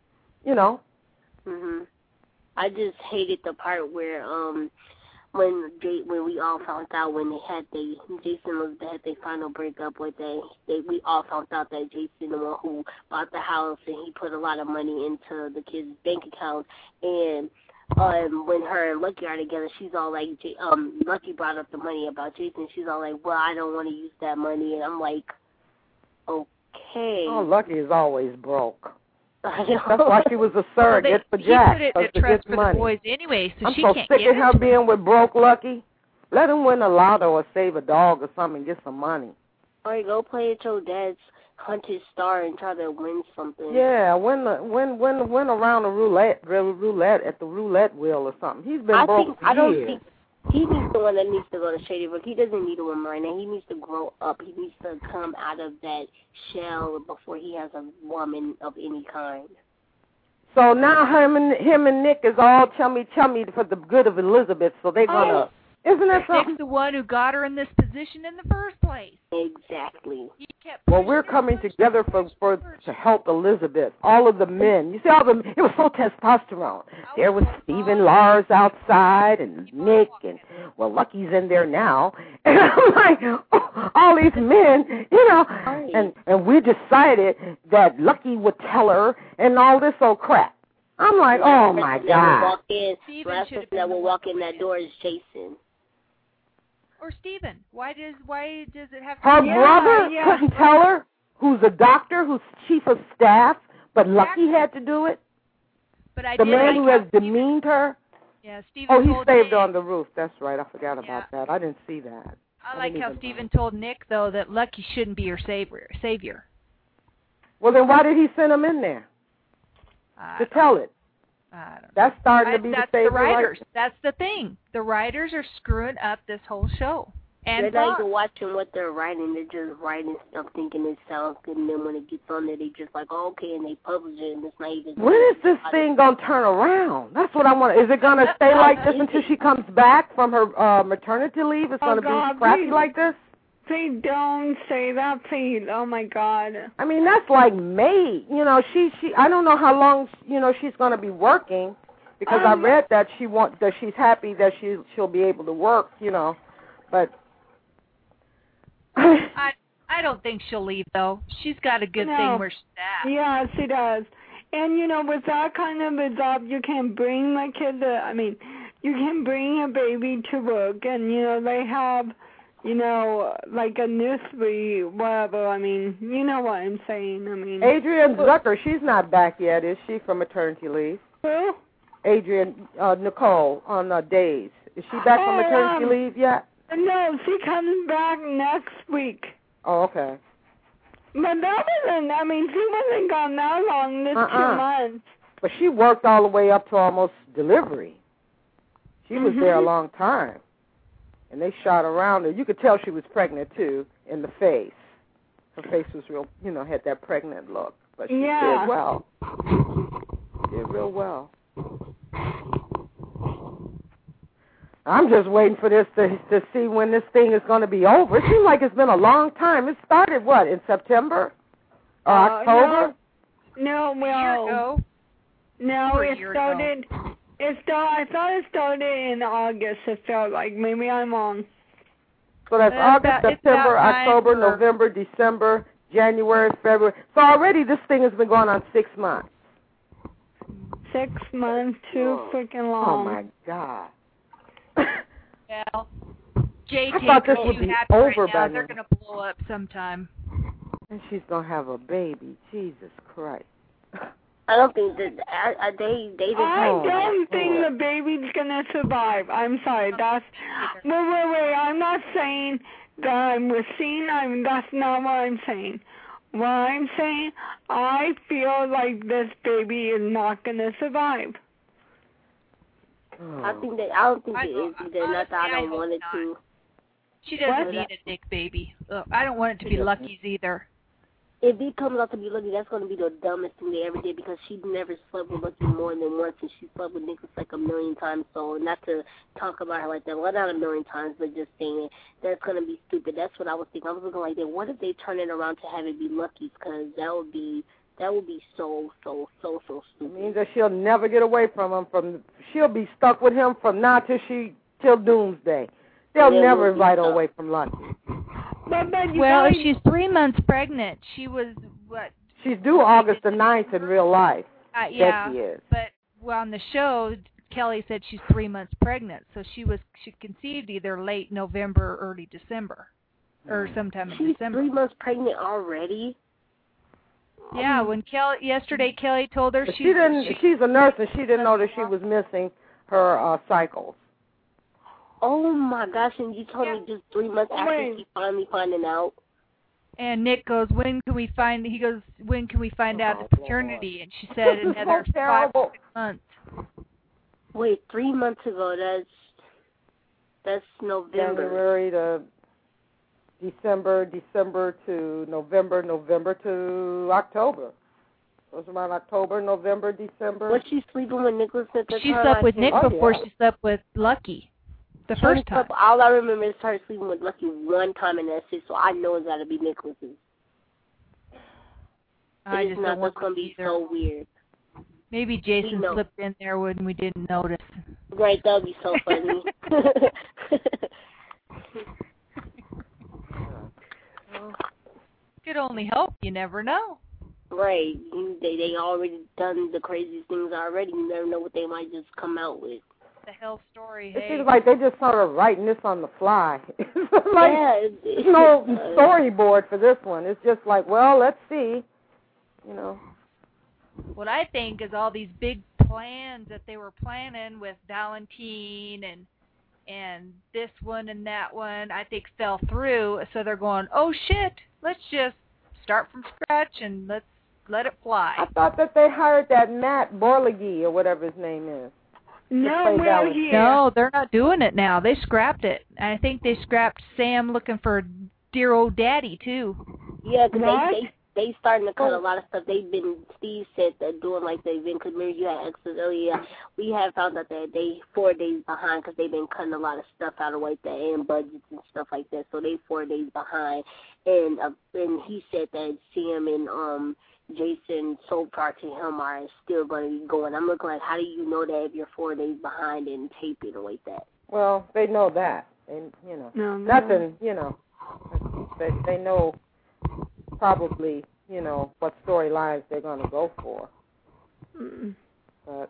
Mhm. I just hated the part where when we all found out when Jason had their final breakup with we all found out that Jason the one who bought the house and he put a lot of money into the kids' bank accounts, and when her and Lucky are together, she's all like, Lucky brought up the money about Jason. She's all like, well, I don't want to use that money, and I'm like, okay. Oh, Lucky is always broke. That's why she was a surrogate for Jack. He put it to trust for the boys anyway, so she can't get it. I'm so sick of her being with broke Lucky. Let him win a lotto or save a dog or something and get some money. Or go play at your dad's Hunted Star and try to win something. Yeah, win around the roulette at the roulette wheel or something. He's been broke for years. I don't think he needs the one that needs to go to Shady Brook. He doesn't need a woman right now. He needs to grow up. He needs to come out of that shell before he has a woman of any kind. So now him and Nick is all chummy for the good of Elizabeth. So they're gonna. Isn't that something? Nick's the one who got her in this position in the first place. Exactly. He kept Well, we're coming together to help Elizabeth. All of the men. You see, it was so testosterone. There was Stephen Lars outside and Nick and, well, Lucky's in there now. And I'm like, all these men, you know. And we decided that Lucky would tell her and all this old crap. I'm like, oh, my God. The last person that will walk in that door is Jason. Or Stephen. Why does it have to Her be brother couldn't tell her, who's a doctor, who's chief of staff, but Lucky had to do it? But the man who has demeaned her? Yeah, Stephen. Oh, he saved Nick. her on the roof. That's right. I forgot about that. I didn't see that. I like how Stephen told Nick, though, that Lucky shouldn't be her savior. Well, then why did he send him in there? To tell it. That's starting to be the savior. The writers. That's the thing. The writers are screwing up this whole show. And they're not even watching what they're writing. They're just writing stuff thinking it sounds good, and then when it gets on there, they just like, oh, okay, and they publish it, and it's not even... When is this thing going to turn around? That's what I want. Is it going to stay like this until she comes back from her maternity leave? It's going to be crappy like this? Please don't say that, please. Oh, my God. I mean, that's like May. You know, I don't know how long, she's going to be working, because I read that she's happy that she'll be able to work, but... I don't think she'll leave, though. She's got a good thing where she's at. Yeah, she does. And, with that kind of a job, you can bring the kid you can bring a baby to work, and, they have... like a nursery, whatever. You know what I'm saying. Adrienne Zucker, she's not back yet, is she, from maternity leave? Who? Adrienne, Nicole on Days. Is she back from maternity leave yet? No, she comes back next week. Oh, okay. But that wasn't, she wasn't gone that long, this 2 months. But she worked all the way up to almost delivery. She was there a long time. And they shot around her. You could tell she was pregnant, too, in the face. Her face was real, had that pregnant look. But she did well. Did real well. I'm just waiting for this to see when this thing is going to be over. It seems like it's been a long time. It started, what, in September? Or October? No, it started... I thought it started in August, it felt like. Maybe I'm wrong. So that's August, September, October, November, December, January, February. So already this thing has been going on 6 months. 6 months, too freaking long. Oh, my God. Well, JT I thought this would be over by now. They're going to blow up sometime. And she's going to have a baby. Jesus Christ. I don't think that they didn't. I don't think the baby's gonna survive. I'm sorry. That's wait. I'm not saying that I'm wishing. That's not what I'm saying. What I'm saying, I feel like this baby is not gonna survive. I don't think it is either. Not that I don't want it to. She doesn't need a Nick baby. I don't want it to be Lucky's either. If it comes out to be Lucky, that's going to be the dumbest thing they ever did, because she never slept with Lucky more than once, and she slept with Nicholas like 1,000,000 times. So not to talk about her like that, well, not 1,000,000 times, but just saying that's going to be stupid. That's what I was thinking. I was looking like that. What if they turn it around to have it be Lucky's? Because that would be so stupid. It means that she'll never get away from him. She'll be stuck with him from now till doomsday. They'll never invite her away from Lucky. Well, if she's 3 months pregnant, she was, what? She's due August the 9th in real life. Yeah, Becky is. But on the show, Kelly said she's 3 months pregnant, so she conceived either late November or early December, or sometime in December. She's 3 months pregnant already? Yeah, when yesterday Kelly told her she's a nurse, and she didn't know that she was missing her cycles. Oh, my gosh, and you told me just 3 months after she finally finding out. And Nick goes, when can we find out the paternity? And she said another 5 or 6 months. Wait, 3 months ago, that's November. January to December to November to October. It was around October, November, December. Was she sleeping with Nicholas at the time? She slept with Nick before she slept with Lucky. The first time. All I remember is her sleeping with Lucky one time, and that's it. So I know it's got to be Nicholas's. It's not going to be so weird. Maybe Jason slipped in there when we didn't notice. Right, that would be so funny. Could only hope. You never know. Right. They already done the craziest things already. You never know what they might just come out with. The hell story. It seems like they just sort of writing this on the fly. There's no storyboard for this one. It's just like, well, let's see. You know. What I think is all these big plans that they were planning with Valentine and this one and that one, I think fell through. So they're going, oh shit, let's just start from scratch and let's let it fly. I thought that they hired that Matt Borlegi or whatever his name is. No, they're not doing it now. They scrapped it. I think they scrapped Sam looking for dear old daddy too. Yeah, because they starting to cut a lot of stuff. Steve said that doing like they've been, because remember you had extras earlier, we have found out that they 4 days behind because they've been cutting a lot of stuff out of like that and budgets and stuff like that. So they 4 days behind. And he said that Sam and Jason Soltar to him are still going to be going. I'm looking like, how do you know that if you're 4 days behind and taping like that? Well, they know that. And, you know, nothing, you know, they know probably, you know, what storylines they're going to go for. But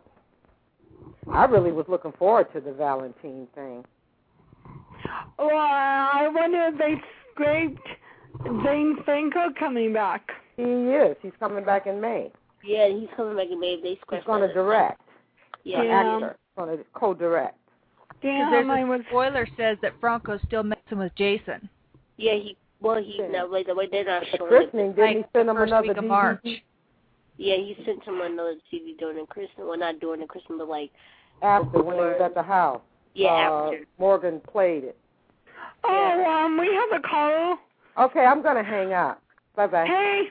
I really was looking forward to the Valentine thing. Well, I wonder if they scraped Zane Franco coming back. He is. He's coming back in May. Yeah, he's coming back in May. They He's going to direct. Yeah. Actor. He's going to co-direct. There's a spoiler says that Franco's still messing with Jason. Yeah, he's not, like, the way they're not showing christening, it. didn't he send him another week of March. Yeah, he sent him another CD during the christening. Well, not during the christening, but like after, when he was at the house. Yeah, after. Morgan played it. Oh, we have a call. Okay, I'm going to hang up. Bye-bye. Hey.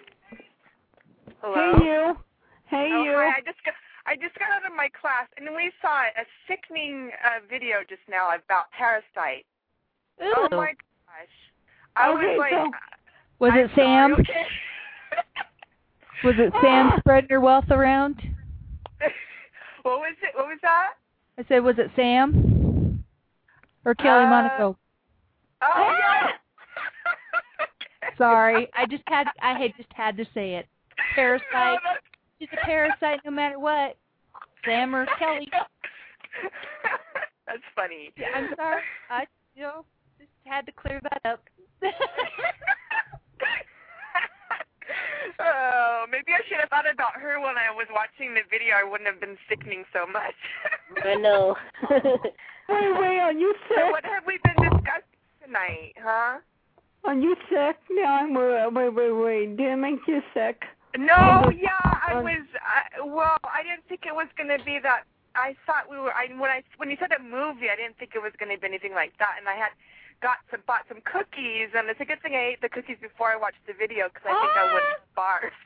Hello? Hey, you. Hey, you. Hi, I just got out of my class, and we saw a sickening video just now about Parasite. Ooh. Oh, my gosh. I was like... So was it Sam? Okay. Was it Sam spreading her wealth around? What was it? What was that? I said, was it Sam? Or Kelly Monaco? Oh, yeah. Sorry, I had just had to say it. Parasite. She's a parasite no matter what. Sam or Kelly. That's funny. Yeah, I'm sorry. I just had to clear that up. Oh, maybe I should have thought about her when I was watching the video. I wouldn't have been sickening so much. I know. Wait, are you sick? So what have we been discussing tonight, huh? Are you sick? No, wait. Did it make you sick? No, yeah, I was. Well, I didn't think it was going to be that. I thought we were. When you said a movie, I didn't think it was going to be anything like that. And I had bought some cookies, and it's a good thing I ate the cookies before I watched the video because I think I would have starved.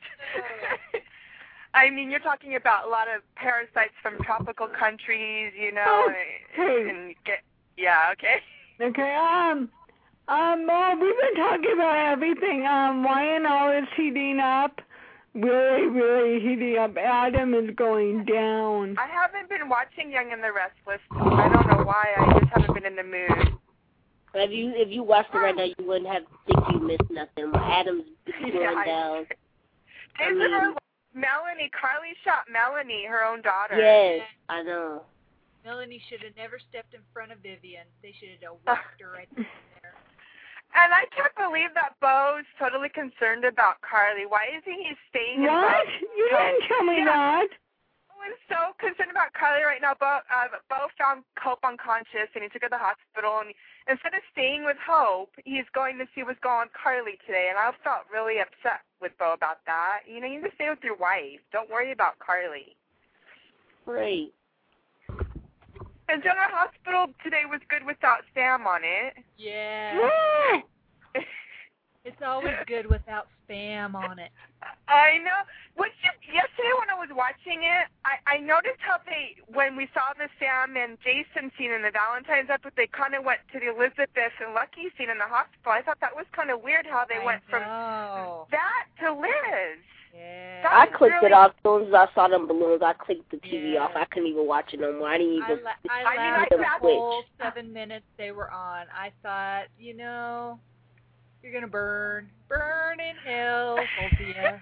I mean, you're talking about a lot of parasites from tropical countries, you know, and okay. Okay. Well, we've been talking about everything. YNL is heating up. Really heating up. Adam is going down. I haven't been watching Young and the Restless. I don't know why. I just haven't been in the mood. If you watched it right now, you wouldn't have to think you missed nothing. Adam's going down. Melanie, Carly shot Melanie, her own daughter. Yes, I know. Melanie should have never stepped in front of Vivian. They should have whacked her right there. And I can't believe that Bo's totally concerned about Carly. Why isn't he staying in What? You didn't tell me that. Bo is so concerned about Carly right now. Bo found Hope unconscious, and he took her to the hospital. And instead of staying with Hope, he's going to see what's going on with Carly today. And I felt really upset with Bo about that. You know, you need to stay with your wife. Don't worry about Carly. Right. And General Hospital today was good without Sam on it. Yeah. It's always good without spam on it. I know. Yesterday when I was watching it, I noticed how when we saw the Sam and Jason scene in the Valentine's episode, they kind of went to the Elizabeth and Lucky scene in the hospital. I thought that was kind of weird how they went from that to Liz. Yeah. I clicked it off as soon as I saw them balloons. I clicked the TV off. I couldn't even watch it no more. I didn't even. I laughed the whole 7 minutes they were on. I thought, you're gonna burn in hell, Sophia.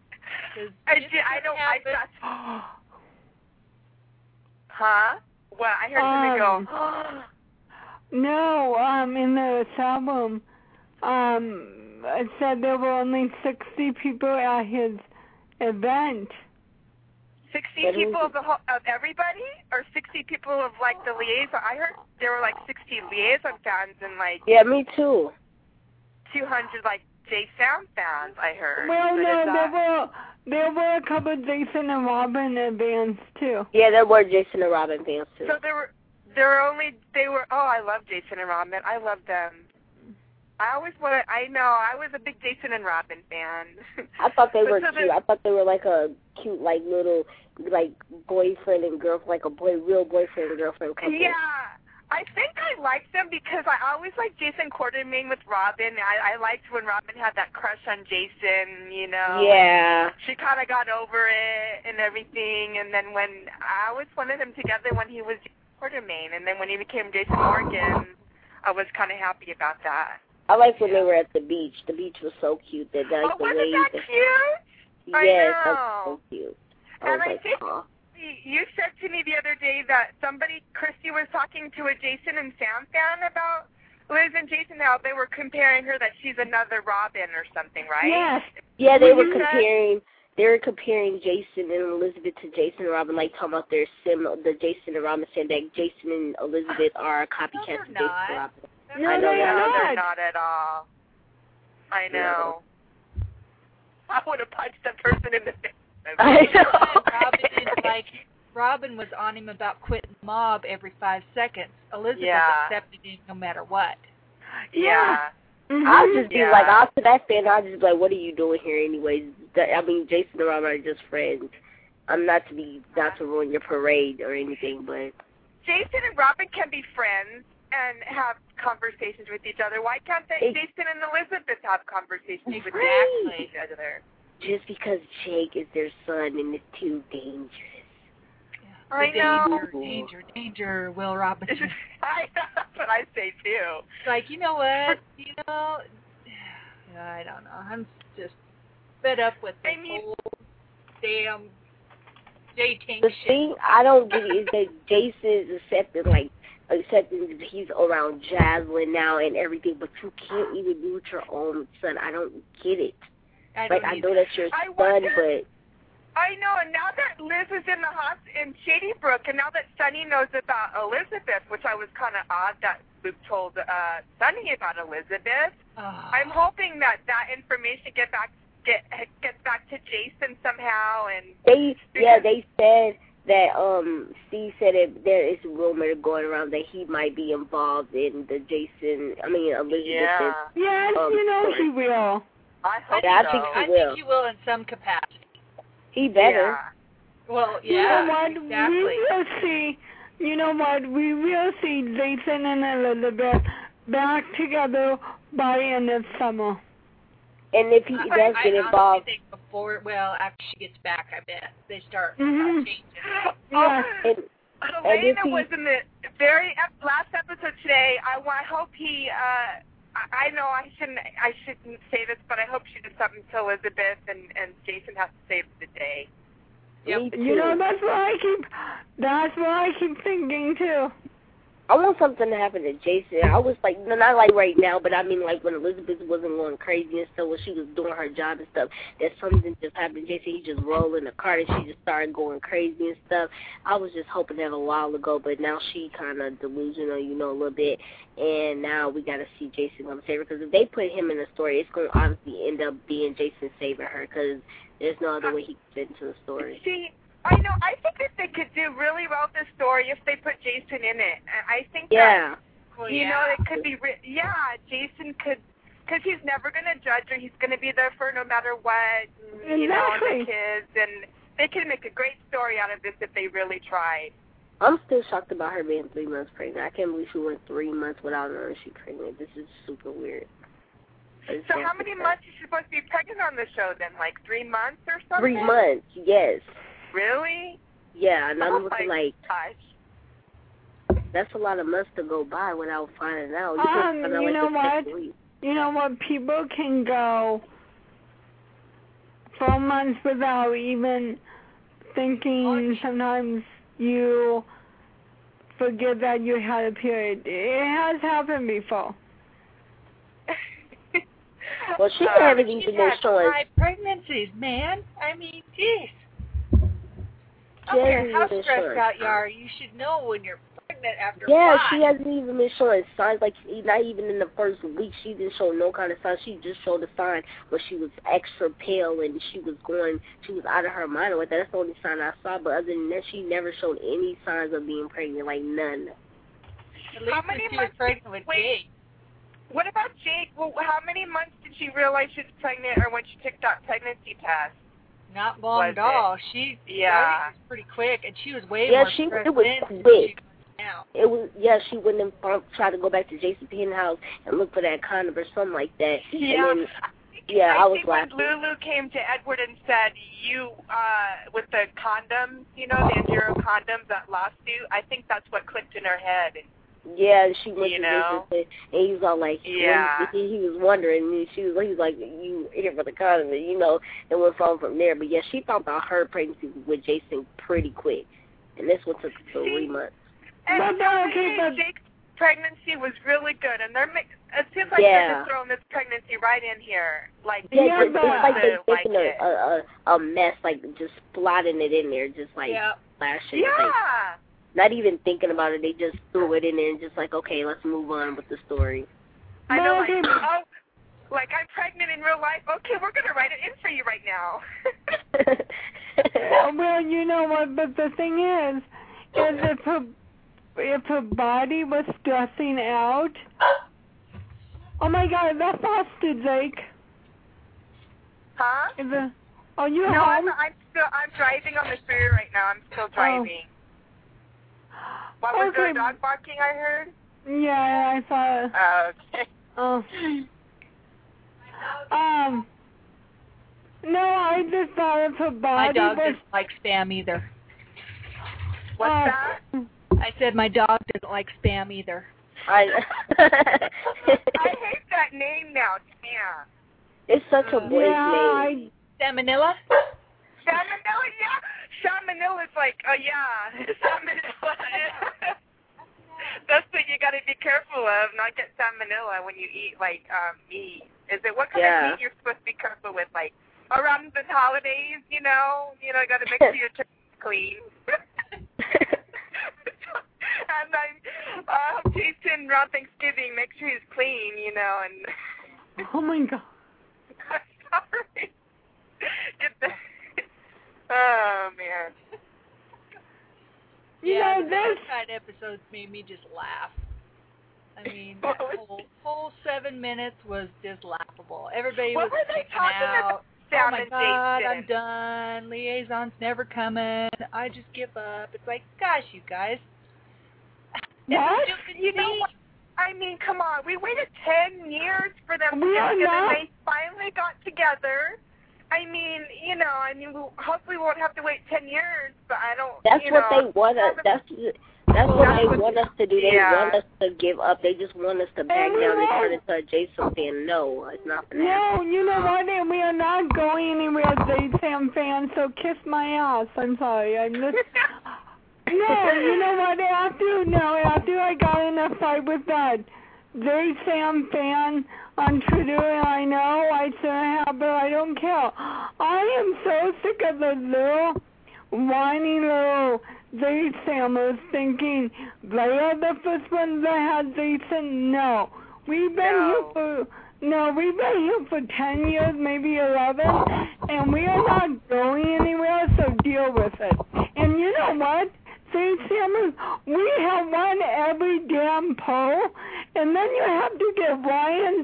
Huh? Well, I heard something go. No, in the album, it said there were only 60 people at his event. 60 people of everybody, or 60 people of the liaison? I heard there were 60 liaison fans and Yeah, me too. 200 Jay Sam fans. I heard. Well, no, there were a couple of Jason and Robin fans too. Yeah, there were Jason and Robin fans too. So I love Jason and Robin. I love them. I was a big Jason and Robin fan. I thought they were cute. I thought they were a cute, little, boyfriend and girlfriend, real boyfriend and girlfriend couple. Yeah. I think I liked them because I always liked Jason Quartermain with Robin. I liked when Robin had that crush on Jason, Yeah. She kind of got over it and everything. And then when I always wanted them together when he was Jason Quartermain. And then when he became Jason Morgan, I was kind of happy about that. I liked when they were at the beach. The beach was so cute. Wasn't that cute? Yes, that was so cute. And I think you said to me the other day that Christy was talking to a Jason and Sam fan about Liz and Jason, how they were comparing her that she's another Robin or something, right? Yes. Yeah, they were comparing Jason and Elizabeth to Jason and Robin, talking about the Jason and Robin saying that Jason and Elizabeth are copycats of Jason and Robin. No, they're not at all. I know. Yeah. I would have punched that person in the face. I know. Robin was on him about quitting the mob every 5 seconds. Elizabeth accepted him no matter what. Yeah. Mm-hmm. I'll just be after that fan, I'll just be what are you doing here anyways? Jason and Robin are just friends. I'm not to ruin your parade or anything, but Jason and Robin can be friends and have conversations with each other. Why can't Jason and Elizabeth have conversations with each other? Just because Jake is their son and it's too dangerous. I know. Danger, Will Robinson. That's what I say too. You know what? I don't know. I'm just fed up with the whole damn J-Tank shit. The thing I don't get is that Jason is accepting he's around Jaslyn now and everything, but you can't even do it with your own son. I don't get it. I know that's your son, but I know, and now that Liz is in the hospital in Shady Brook, and now that Sonny knows about Elizabeth, which I was kind of odd that Luke told Sonny about Elizabeth, I'm hoping that information gets back to Jason somehow. And they said that Steve said there is a rumor going around that he might be involved in the Elizabeth. Yeah. Yes, he will. I hope so. I think he will in some capacity. He better. Yeah. Well, yeah. You know what? Exactly. We will see. You know what? We will see Jason and Elizabeth back together by end of summer. And if he does get involved, think after she gets back, I bet they start changing. Yeah. Elena was in the very last episode today. I hope he. I know I shouldn't say this, but I hope she did something to Elizabeth and Jason has to save the day. Yep. That's what I keep thinking too. I want something to happen to Jason. I was not right now, but when Elizabeth wasn't going crazy and stuff, when she was doing her job and stuff, that something just happened to Jason. He just rolled in the cart and she just started going crazy and stuff. I was just hoping that a while ago, but now she kind of delusional, a little bit, and now we got to see Jason come save her, because if they put him in the story, it's going to obviously end up being Jason saving her, because there's no other way he could fit into the story. See, I know. I think that they could do really well with this story if they put Jason in it. I think that, it could be, Jason could because he's never going to judge her. He's going to be there for no matter what, and, you know, and the kids. And they can make a great story out of this if they really tried. I'm still shocked about her being 3 months pregnant. I can't believe she went 3 months without knowing she's pregnant. This is super weird. So how many months is she supposed to be pregnant on the show then? Like 3 months or something? 3 months, yes. Really? Yeah, and I'm looking like, gosh. That's a lot of months to go by without finding out. You know what? You know what? People can go 4 months without even thinking. Sometimes you forget that you had a period. It has happened before. Well, she haven't even been showing 5 pregnancies, man. I mean, jeez. I don't care how stressed out you are. You should know when you're pregnant after 5. She hasn't even been showing signs. Like, not even in the first week, she didn't show no kind of signs. She just showed a sign where she was extra pale and she was out of her mind. Like, that's the only sign I saw. But other than that, she never showed any signs of being pregnant, like none. At least she was pregnant with Jake. What about Jake? Well, how many months did she realize she was pregnant, or when she took that pregnancy test? Not long at all. She was pretty quick, and she was way more stressed. It was quick. She went and tried to go back to Jason Penn's house and look for that condom or something like that. Yeah. And then, I was when laughing. Lulu came to Edward and said, with the condoms, you know, the Enduro condoms, that lawsuit, I think that's what clicked in her head. Yeah, she went to Jason, and he was all like, he was wondering, and he was like, you here for the condom, you know, and went from there. But yeah, she found out her pregnancy with Jason pretty quick, and this one took 3 months. And Jake's pregnancy was really good, and it seems like they're just throwing this pregnancy right in here. Like, it's like they're making a mess, like just plotting it in there, just like flashing. Yeah. Like, not even thinking about it, they just threw it in there and just like, okay, let's move on with the story. I know, like I'm pregnant in real life. Okay, we're gonna write it in for you right now. Well, you know what? But the thing is if her body was stressing out. Oh my God, that's busted, Jake. Huh? Are you home? I'm driving on the freeway right now. I'm still driving. What was there a dog barking I heard? Yeah, I saw it. Oh, okay. No, I just thought if her body My dog doesn't like Spam either. What's that? I said my dog doesn't like Spam either. I hate that name now, Spam. It's such a boy name. Salmonella? Salmonella, yeah. Salmonella's like, salmonella. That's what you got to be careful of, not get salmonella when you eat, like, meat. What kind of meat you're supposed to be careful with? Like, around the holidays, you got to make sure your turkey's clean. And then Jason, around Thanksgiving, make sure he's clean, and... Oh, my God. Sorry. Oh, man. Those kind of episodes made me just laugh. I mean, that whole 7 minutes was just laughable. Everybody was freaking out. Oh, my God, I'm done. Liaison's never coming. I just give up. It's like, gosh, you guys. What? You know what? I mean, come on. We waited 10 years for them to get together, and they finally got together. I mean, hopefully we won't have to wait 10 years, but I don't. That's what they want us. That's what they want us to do. They want us to give up. They just want us to back down and turn into a Jason fan. No, it's not for that. No, you know what? And we are not going anywhere, J-Sam fans. So kiss my ass. I'm sorry. I'm just. No, you know what? After I got in a fight with that J-Sam fan on Twitter, and I know I shouldn't have, but I don't care. I am so sick of the little whiny little J-Sammers thinking they are the first ones that had Jason. No. We've been here for 10 years, maybe 11, and we are not going anywhere, so deal with it. And you know what? J-Sammers, we have won every damn poll, and then you have to get Ryan's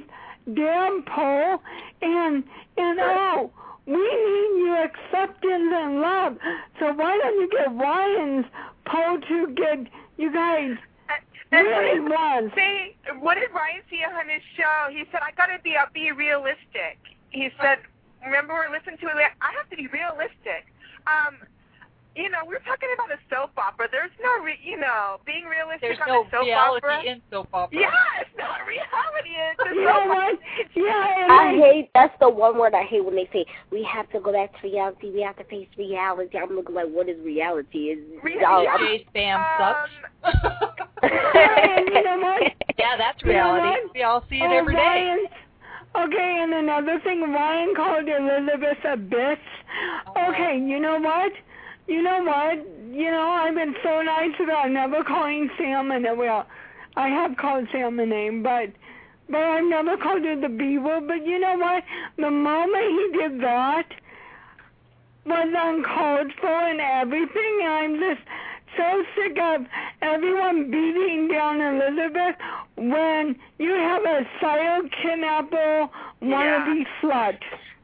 damn poll, and oh, we need your acceptance and love. So why don't you get Ryan's poll to get you guys really was. What did Ryan see on his show? He said, I got to be realistic. He said, remember we're listening to it, I have to be realistic. You know, we're talking about a soap opera. There's no, being realistic on a soap opera. There's no reality in soap opera. Yeah, it's not reality in the You soap know what? opera. Yeah, I hate, that's the one word I hate when they say, we have to go back to reality, we have to face reality. I'm looking like, what is reality? Spam sucks. and you know what? Yeah, that's reality. We all see it every day. Okay, and another thing, Ryan called Elizabeth a bitch. Okay, you know what? I've been so nice about never calling Sam a name. Well, I have called Sam a name, but I've never called her the Beaver. But you know what? The moment he did that was uncalled for and everything. I'm just so sick of everyone beating down Elizabeth when you have a child kidnapper wannabe slut.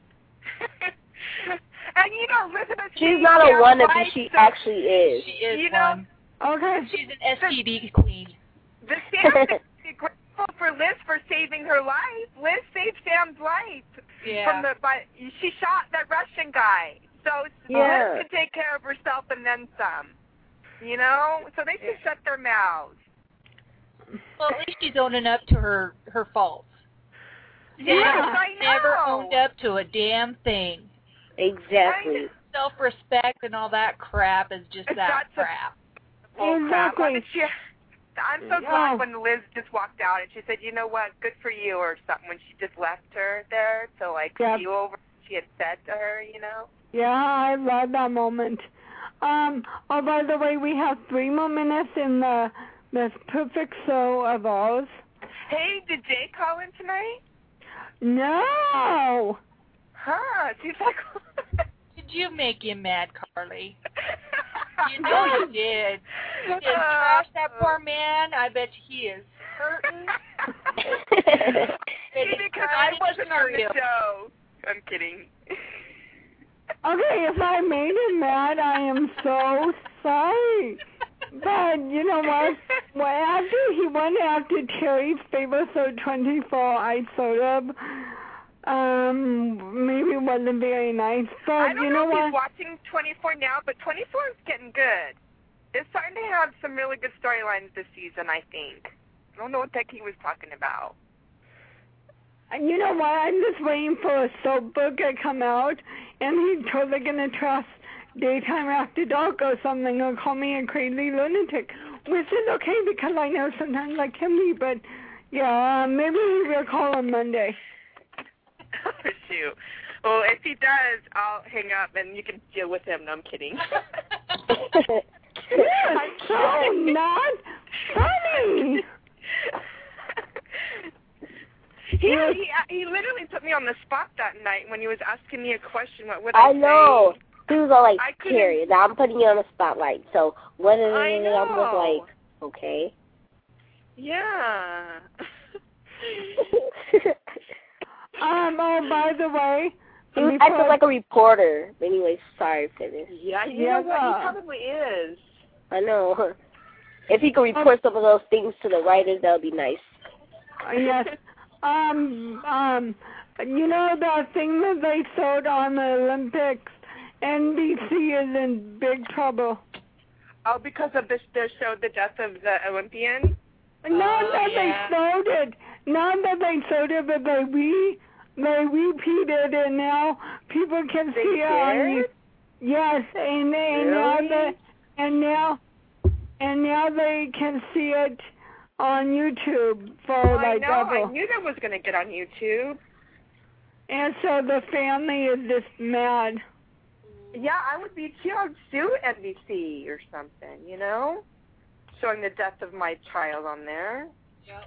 And you know, Elizabeth, she's not a wannabe. She actually is. She is one. Okay. She's an STD queen. The Sam is grateful for Liz for saving her life. Liz saved Sam's life. Yeah. She shot that Russian guy. So Liz could take care of herself and then some. You know? So they should shut their mouths. Well, at least she's owning up to her faults. Yes, I know. Never owned up to a damn thing. Exactly. Self-respect and all that crap is just that crap. Exactly. I'm so glad when Liz just walked out and she said, you know what, good for you or something, when she just left her there to see you over what she had said to her, you know? Yeah, I love that moment. Oh, by the way, we have 3 more minutes in this perfect show of ours. Hey, did Jay call in tonight? No. Huh, she's like... Did you make him mad, Carly? You know you did. You did trash that poor man. I bet he is hurting. Because I wasn't on the show. I'm kidding. Okay, if I made him mad, I am so sorry. But you know what? Well, after he went after Terry's favorite soda 24 ice soda, maybe it wasn't very nice. But I don't you know if what? He's watching 24 now, but 24 is getting good. It's starting to have some really good storylines this season, I think. I don't know what the heck he was talking about. You know what? I'm just waiting for a soap book to come out, and he's totally gonna trust Daytime After Dark or something, or call me a crazy lunatic, which is okay because I know sometimes I can be. But yeah, maybe we'll call on Monday. Oh, shoot. Well, if he does, I'll hang up and you can deal with him. No, I'm kidding. You're so not funny. He literally put me on the spot that night when he was asking me a question. What would I say? I know. He was all like, Terry, now I'm putting you on the spotlight. So what is it? I'm just like, okay. Yeah. Oh, by the way, he was acting like a reporter. Anyway, sorry for this. Yeah, you know what? He probably is. I know. If he could report some of those things to the writers, that would be nice. Yes. You know that thing that they showed on the Olympics? NBC is in big trouble. Oh, because of the show, The Death of the Olympian? Not that they showed it. Not that they showed it, but they repeated it, and now people can see it on. Yes, and now they can see it on YouTube for like double. I knew that was going to get on YouTube. And so the family is just mad. Yeah, I would be too. I would sue NBC or something, you know? Showing the death of my child on there. Yep.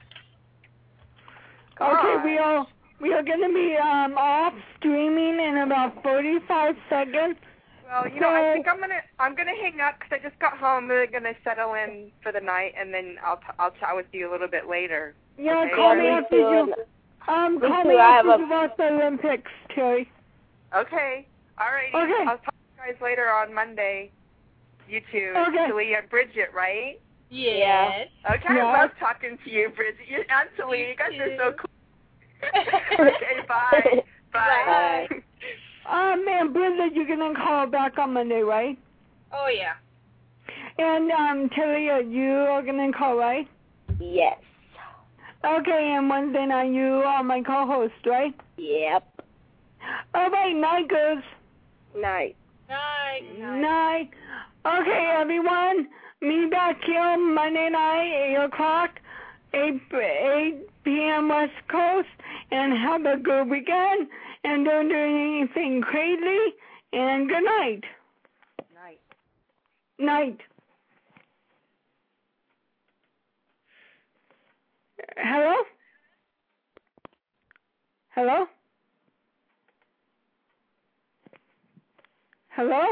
Okay, we are going to be off streaming in about 45 seconds. Well, you know, I think I'm gonna hang up because I just got home. I'm really gonna settle in for the night, and then I'll chat with you a little bit later. Yeah, okay? call me after you. Call Me me too. I have after the Olympics, Terry. Okay. All right. Okay. I'll talk to you guys later on Monday. You two. Okay. Talia and Bridget, right? Yes. Okay. I love talking to you, Bridget. You and Talia. You guys are so cool. Okay. Bye. Bye. And Bridget, you're gonna call back on Monday, right? Oh yeah. And Talia, you are gonna call, right? Yes. Okay, and Wednesday night you are my co-host, right? Yep. All right, night, girls. Night. Night. Okay, everyone, meet back here Monday night, 8 o'clock, 8 p.m. West Coast, and have a good weekend, and don't do anything crazy, and good night. Night. Hello? Hello? Hello?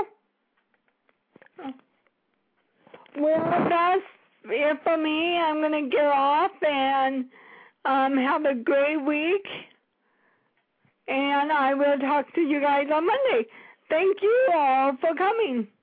Well, that's it for me. I'm going to get off and have a great week. And I will talk to you guys on Monday. Thank you all for coming.